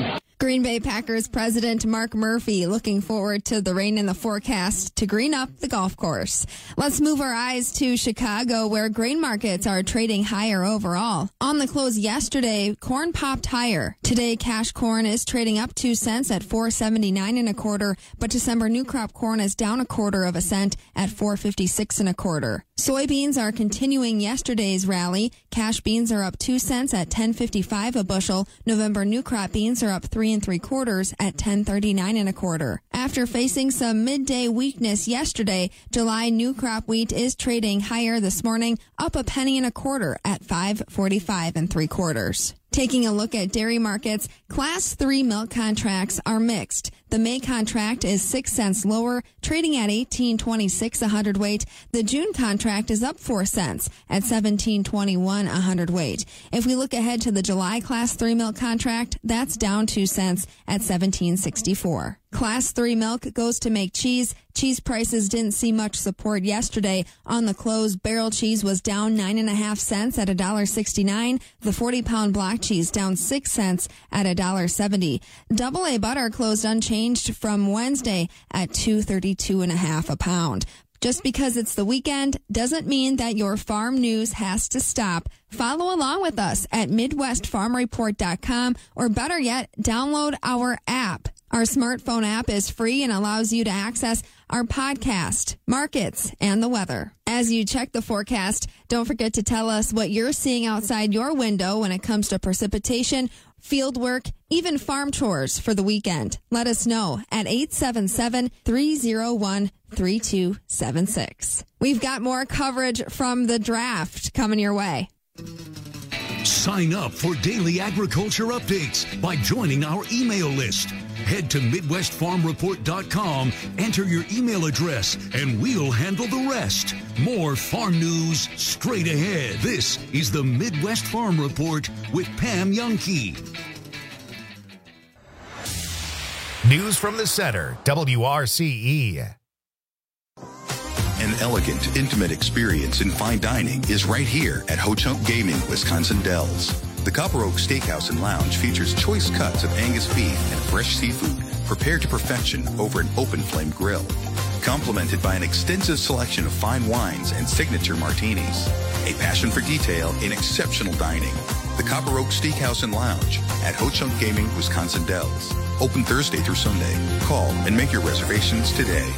Green Bay Packers president Mark Murphy looking forward to the rain in the forecast to green up the golf course. Let's move our eyes to Chicago, where grain markets are trading higher overall. On the close yesterday, corn popped higher. Today, cash corn is trading up two cents at four seventy-nine and a quarter, but December new crop corn is down a quarter of a cent at four fifty-six and a quarter. Soybeans are continuing yesterday's rally. Cash beans are up two cents at ten fifty-five a bushel. November new crop beans are up three and three quarters at ten thirty-nine and a quarter. After facing some midday weakness yesterday, July new crop wheat is trading higher this morning, up a penny and a quarter at five forty-five and three quarters. Taking a look at dairy markets, Class three milk contracts are mixed. The May contract is six cents lower, trading at eighteen twenty-six a hundredweight. The June contract is up four cents at seventeen twenty-one a hundredweight. If we look ahead to the July Class three milk contract, that's down two cents at seventeen sixty-four. Class three milk goes to make cheese. Cheese prices didn't see much support yesterday. On the close, barrel cheese was down nine and a half cents at one dollar sixty-nine. The forty pound block cheese down six cents at one dollar seventy. Double A butter closed unchanged from Wednesday at two thirty-two and a half a pound. Just because it's the weekend doesn't mean that your farm news has to stop. Follow along with us at Midwest Farm Report dot com, or better yet, download our app. Our smartphone app is free and allows you to access our podcast, markets, and the weather. As you check the forecast, don't forget to tell us what you're seeing outside your window when it comes to precipitation, field work, even farm chores for the weekend. Let us know at eight seven seven, three oh one, three two seven six. We've got more coverage from the draft coming your way. Sign up for daily agriculture updates by joining our email list. Head to Midwest Farm Report dot com, enter your email address, and we'll handle the rest. More farm news straight ahead. This is the Midwest Farm Report with Pam Youngkey. News from the Center, W R C E. An elegant, intimate experience in fine dining is right here at Ho-Chunk Gaming, Wisconsin Dells. The Copper Oak Steakhouse and Lounge features choice cuts of Angus beef and fresh seafood prepared to perfection over an open flame grill, complemented by an extensive selection of fine wines and signature martinis. A passion for detail in exceptional dining. The Copper Oak Steakhouse and Lounge at Ho-Chunk Gaming, Wisconsin Dells. Open Thursday through Sunday. Call and make your reservations today.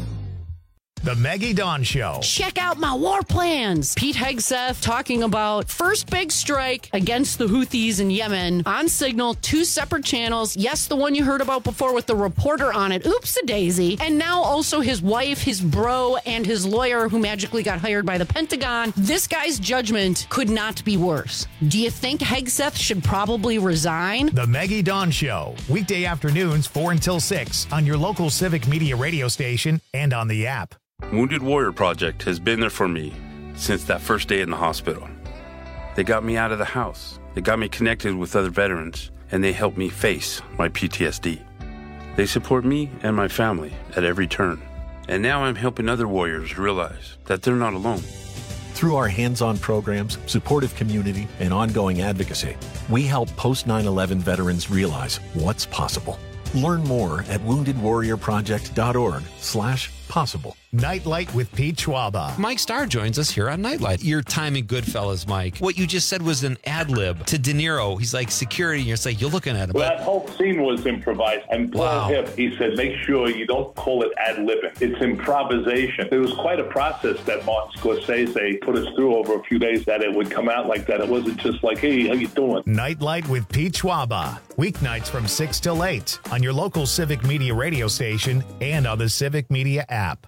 The Maggie Dawn Show. Check out my war plans. Pete Hegseth talking about first big strike against the Houthis in Yemen on Signal, two separate channels. Yes, the one you heard about before with the reporter on it. Oops-a-daisy. And now also his wife, his bro, and his lawyer who magically got hired by the Pentagon. This guy's judgment could not be worse. Do you think Hegseth should probably resign? The Maggie Dawn Show. Weekday afternoons, four until six on your local Civic Media radio station and on the app. Wounded Warrior Project has been there for me since that first day in the hospital. They got me out of the house. They got me connected with other veterans, and they helped me face my P T S D. They support me and my family at every turn. And now I'm helping other warriors realize that they're not alone. Through our hands-on programs, supportive community, and ongoing advocacy, we help post nine eleven veterans realize what's possible. Learn more at wounded warrior project dot org slash possible. Nightlight with Pete Schwaba. Mike Starr joins us here on Nightlight. Your time in Goodfellas, Mike. What you just said was an ad-lib to De Niro. He's like security, and you're like, you're looking at him. Well, that whole scene was improvised. And Paul Wow. Hipp, he said, make sure you don't call it ad-libbing. It's improvisation. It was quite a process that Martin Scorsese put us through over a few days that it would come out like that. It wasn't just like, hey, how you doing? Nightlight with Pete Schwaba. Weeknights from six till eight on your local Civic Media radio station and on the Civic Media app.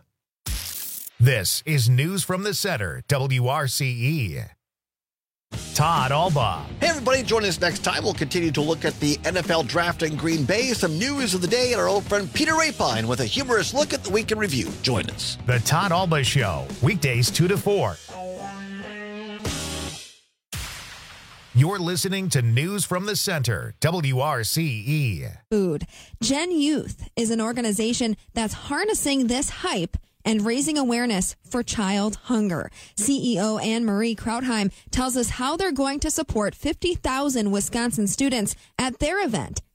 This is News from the Center, W R C E. Todd Alba. Hey, everybody, join us next time. We'll continue to look at the N F L draft in Green Bay, some news of the day, and our old friend Peter Rapine with a humorous look at the week in review. Join us. The Todd Alba Show, weekdays two to four. You're listening to News from the Center, W R C E. Food. Gen Youth is an organization that's harnessing this hype and raising awareness for child hunger. C E O Anne Marie Krautheim tells us how they're going to support fifty thousand Wisconsin students at their event,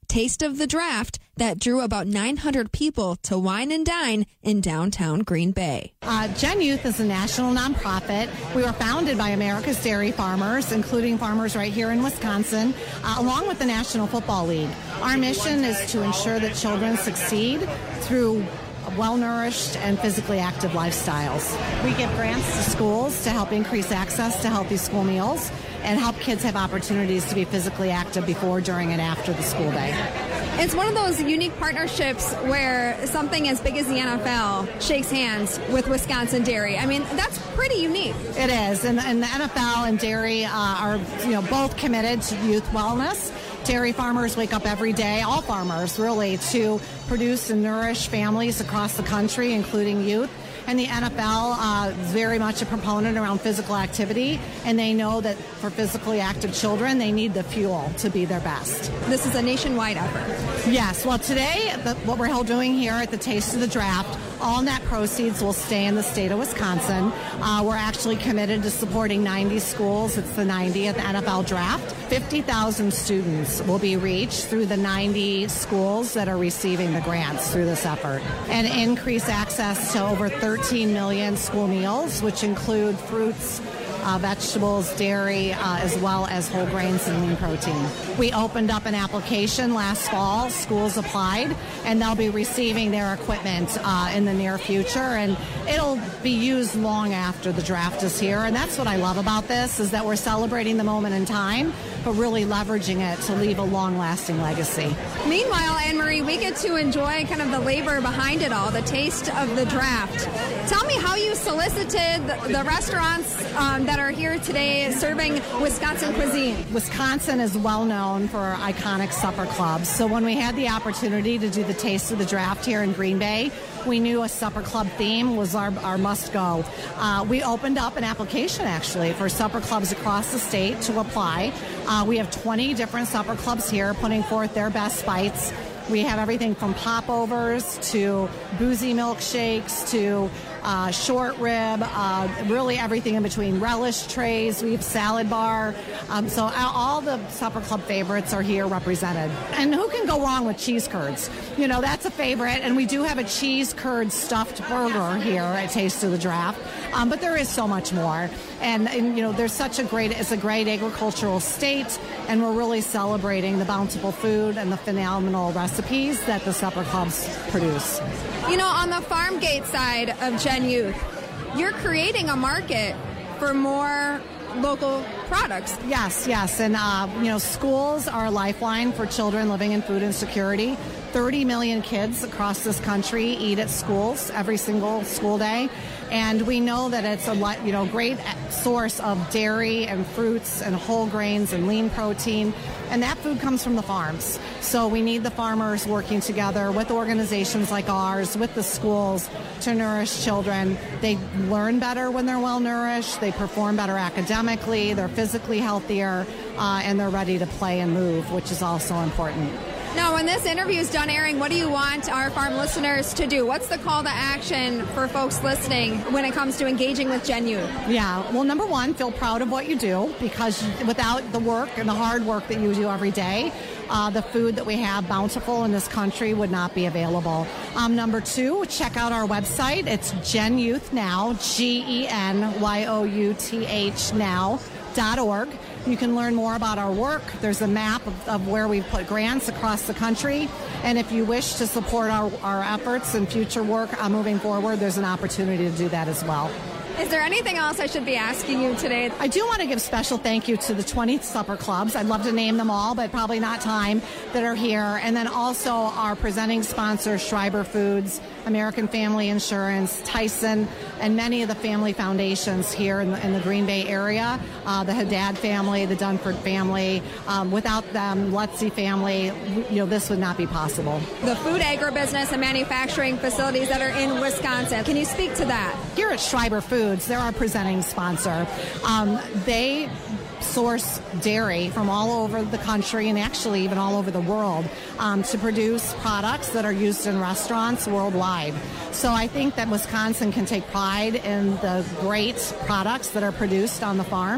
Taste of the Draft that drew about nine hundred people to wine and dine in downtown Green Bay. Uh, Gen Youth is a national nonprofit. We were founded by America's dairy farmers, including farmers right here in Wisconsin, uh, along with the National Football League. Our mission is to ensure that children succeed through well-nourished and physically active lifestyles. We give grants to schools to help increase access to healthy school meals and help kids have opportunities to be physically active before, during, and after the school day. It's one of those unique partnerships where something as big as the N F L shakes hands with Wisconsin Dairy. I mean, that's pretty unique. It is, and, and the N F L and dairy uh, are, you know, both committed to youth wellness. Dairy farmers wake up every day, all farmers really, to produce and nourish families across the country, including youth. And the N F L uh, is very much a proponent around physical activity, and they know that for physically active children, they need the fuel to be their best. This is a nationwide effort. Yes. Well, today, the, what we're doing here at the Taste of the Draft, all net proceeds will stay in the state of Wisconsin. Uh, we're actually committed to supporting ninety schools. It's the ninetieth N F L Draft. fifty thousand students will be reached through the ninety schools that are receiving the grants through this effort, and increase access to over thirteen million school meals, which include fruits, Uh, vegetables, dairy, uh, as well as whole grains and lean protein. We opened up an application last fall. Schools applied, and they'll be receiving their equipment uh, in the near future, and it'll be used long after the draft is here. And that's what I love about this, is that we're celebrating the moment in time, but really leveraging it to leave a long-lasting legacy. Meanwhile, Anne-Marie, we get to enjoy kind of the labor behind it all, the taste of the draft. Tell me how you solicited the, the restaurants um, that are here today serving Wisconsin cuisine. Wisconsin is well known for iconic supper clubs. So when we had the opportunity to do the Taste of the Draft here in Green Bay, we knew a supper club theme was our, our must-go. Uh, we opened up an application, actually, for supper clubs across the state to apply. Uh, we have twenty different supper clubs here putting forth their best bites. We have everything from popovers to boozy milkshakes to uh, short rib, uh, really everything in between. Relish trays, we have salad bar. Um, so all the supper club favorites are here represented. And who can go wrong with cheese curds? You know, that's a favorite. And we do have a cheese curd stuffed burger here at Taste of the Draft. Um, but there is so much more. And, and, you know, there's such a great, it's a great agricultural state, and we're really celebrating the bountiful food and the phenomenal recipes that the supper clubs produce. You know, on the farm gate side of Gen Youth, you're creating a market for more local products. Yes, yes. And, uh, you know, schools are a lifeline for children living in food insecurity. thirty million kids across this country eat at schools every single school day. And we know that it's a you know great source of dairy and fruits and whole grains and lean protein. And that food comes from the farms. So we need the farmers working together with organizations like ours, with the schools, to nourish children. They learn better when they're well nourished. They perform better academically. They're physically healthier, uh, and they're ready to play and move, which is also important. Now, when this interview is done airing, what do you want our farm listeners to do? What's the call to action for folks listening when it comes to engaging with Gen Youth? Yeah, well, number one, feel proud of what you do, because without the work and the hard work that you do every day, uh, the food that we have bountiful in this country would not be available. Um, number two, check out our website. It's Gen Youth Now, G E N Y O U T H now dot org. You can learn more about our work. There's a map of, of where we put grants across the country. And if you wish to support our, our efforts and future work uh, moving forward, there's an opportunity to do that as well. Is there anything else I should be asking you today? I do want to give special thank you to the twenty supper clubs. I'd love to name them all, but probably not time, that are here. And then also our presenting sponsors, Schreiber Foods, American Family Insurance, Tyson, and many of the family foundations here in the, in the Green Bay area. Uh, the Haddad family, the Dunford family. Um, without them, Lutzy family, you know, this would not be possible. The food, agribusiness, and manufacturing facilities that are in Wisconsin. Can you speak to that? Here at Schreiber Foods, they're our presenting sponsor. Um, they source dairy from all over the country, and actually even all over the world, um, to produce products that are used in restaurants worldwide. So I think that Wisconsin can take pride in the great products that are produced on the farms,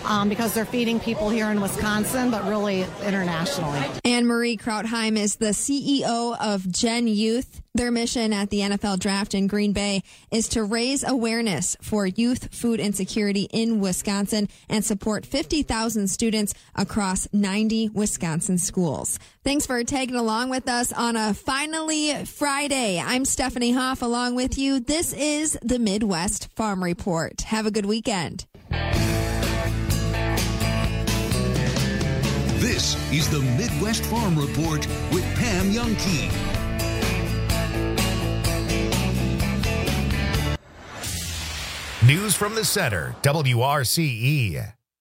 um, because they're feeding people here in Wisconsin, but really internationally. Anne Marie Krautheim is the C E O of Gen Youth. Their mission at the N F L Draft in Green Bay is to raise awareness for youth food insecurity in Wisconsin and support fifty thousand students across ninety Wisconsin schools. Thanks for tagging along with us on a Finally Friday. I'm Stephanie Hoff along with you. This is the Midwest Farm Report. Have a good weekend. This is the Midwest Farm Report with Pam Youngkey. News from the center, W R C E.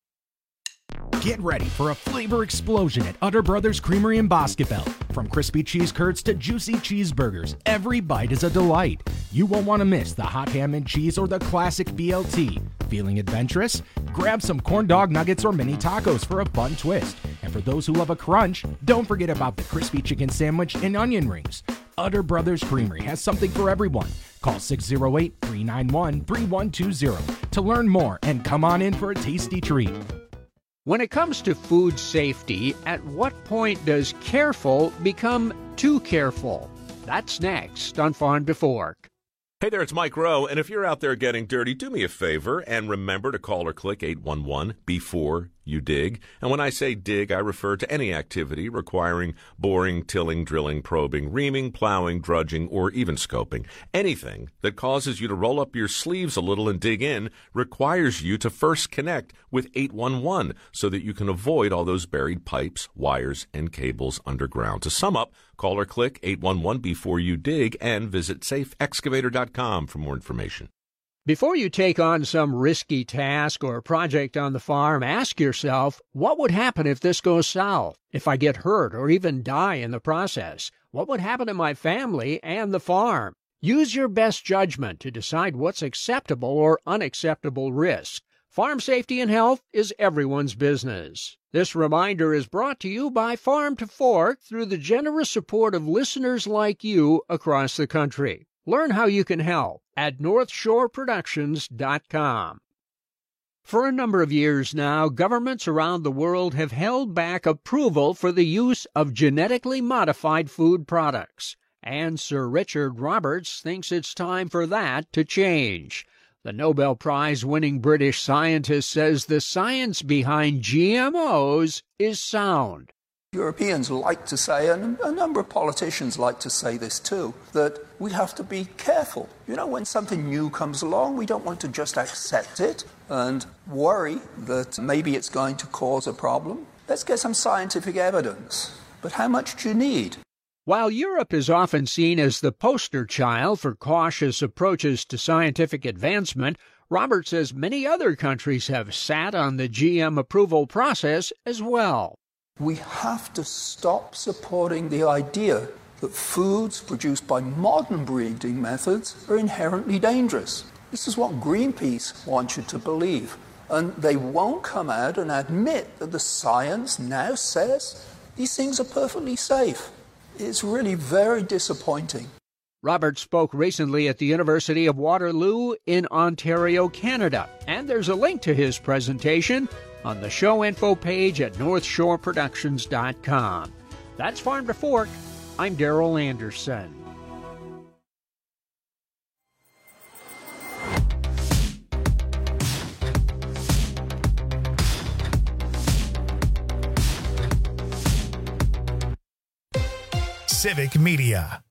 Get ready for a flavor explosion at Utter Brothers Creamery in Boscoville. From crispy cheese curds to juicy cheeseburgers, every bite is a delight. You won't want to miss the hot ham and cheese or the classic B L T. Feeling adventurous? Grab some corn dog nuggets or mini tacos for a fun twist. And for those who love a crunch, don't forget about the crispy chicken sandwich and onion rings. Utter Brothers Creamery has something for everyone. Call six oh eight, three nine one, three one two zero to learn more and come on in for a tasty treat. When it comes to food safety, at what point does careful become too careful? That's next on Farm to Fork. Hey there, it's Mike Rowe, and if you're out there getting dirty, do me a favor and remember to call or click eight one one before you dig. And when I say dig, I refer to any activity requiring boring, tilling, drilling, probing, reaming, plowing, drudging, or even scoping. Anything that causes you to roll up your sleeves a little and dig in requires you to first connect with eight one one so that you can avoid all those buried pipes, wires, and cables underground. To sum up, call or click eight one one before you dig and visit safe excavator dot com for more information. Before you take on some risky task or project on the farm, ask yourself, what would happen if this goes south? If I get hurt or even die in the process? What would happen to my family and the farm? Use your best judgment to decide what's acceptable or unacceptable risk. Farm safety and health is everyone's business. This reminder is brought to you by Farm to Fork through the generous support of listeners like you across the country. Learn how you can help at north shore productions dot com. For a number of years now, governments around the world have held back approval for the use of genetically modified food products. And Sir Richard Roberts thinks it's time for that to change. The Nobel Prize-winning British scientist says the science behind G M Os is sound. Europeans like to say, and a number of politicians like to say this too, that we have to be careful. You know, when something new comes along, we don't want to just accept it and worry that maybe it's going to cause a problem. Let's get some scientific evidence. But how much do you need? While Europe is often seen as the poster child for cautious approaches to scientific advancement, Roberts says many other countries have sat on the G M approval process as well. We have to stop supporting the idea that foods produced by modern breeding methods are inherently dangerous. This is what Greenpeace wants you to believe. And they won't come out and admit that the science now says these things are perfectly safe. It's really very disappointing. Roberts spoke recently at the University of Waterloo in Ontario, Canada. And there's a link to his presentation on the show info page at north shore productions dot com. That's Farm to Fork. I'm Darrell Anderson. Civic Media.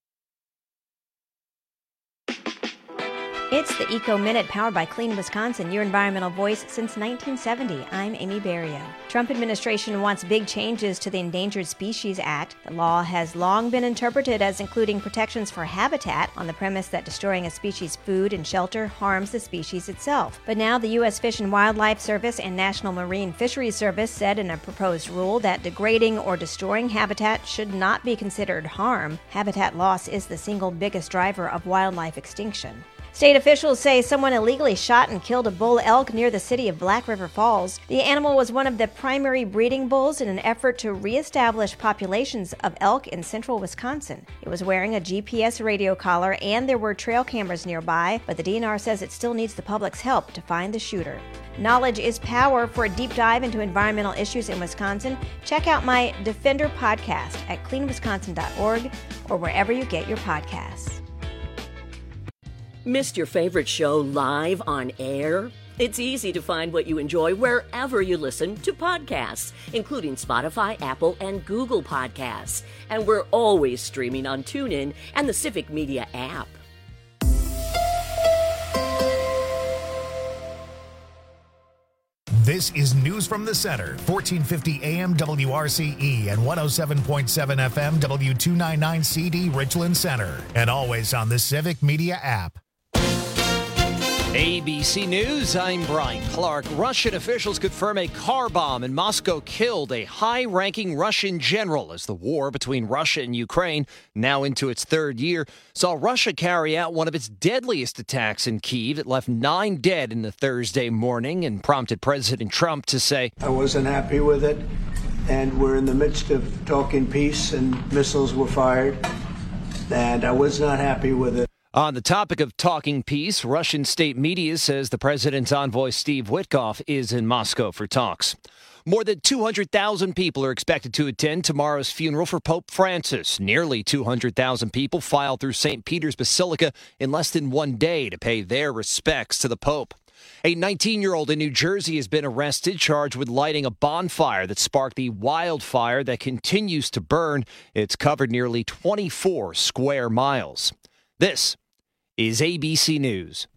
It's the Eco Minute powered by Clean Wisconsin, your environmental voice since nineteen seventy. I'm Amy Barrio. Trump administration wants big changes to the Endangered Species Act. The law has long been interpreted as including protections for habitat on the premise that destroying a species' food and shelter harms the species itself. But now the U S Fish and Wildlife Service and National Marine Fisheries Service said in a proposed rule that degrading or destroying habitat should not be considered harm. Habitat loss is the single biggest driver of wildlife extinction. State officials say someone illegally shot and killed a bull elk near the city of Black River Falls. The animal was one of the primary breeding bulls in an effort to reestablish populations of elk in central Wisconsin. It was wearing a G P S radio collar and there were trail cameras nearby, but the D N R says it still needs the public's help to find the shooter. Knowledge is power. For a deep dive into environmental issues in Wisconsin, check out my Defender podcast at clean wisconsin dot org or wherever you get your podcasts. Missed your favorite show live on air? It's easy to find what you enjoy wherever you listen to podcasts, including Spotify, Apple, and Google Podcasts. And we're always streaming on TuneIn and the Civic Media app. This is News from the Center, fourteen fifty A M W R C E and one oh seven point seven F M W two ninety-nine C D Richland Center, and always on the Civic Media app. A B C News, I'm Brian Clark. Russian officials confirm a car bomb in Moscow killed a high-ranking Russian general as the war between Russia and Ukraine, now into its third year, saw Russia carry out one of its deadliest attacks in Kyiv. It left nine dead in the Thursday morning and prompted President Trump to say, I wasn't happy with it, and we're in the midst of talking peace, and missiles were fired, and I was not happy with it. On the topic of talking peace, Russian state media says the president's envoy Steve Witkoff is in Moscow for talks. More than two hundred thousand people are expected to attend tomorrow's funeral for Pope Francis. Nearly two hundred thousand people filed through Saint Peter's Basilica in less than one day to pay their respects to the Pope. A nineteen-year-old in New Jersey has been arrested, charged with lighting a bonfire that sparked the wildfire that continues to burn. It's covered nearly twenty-four square miles. This is A B C News.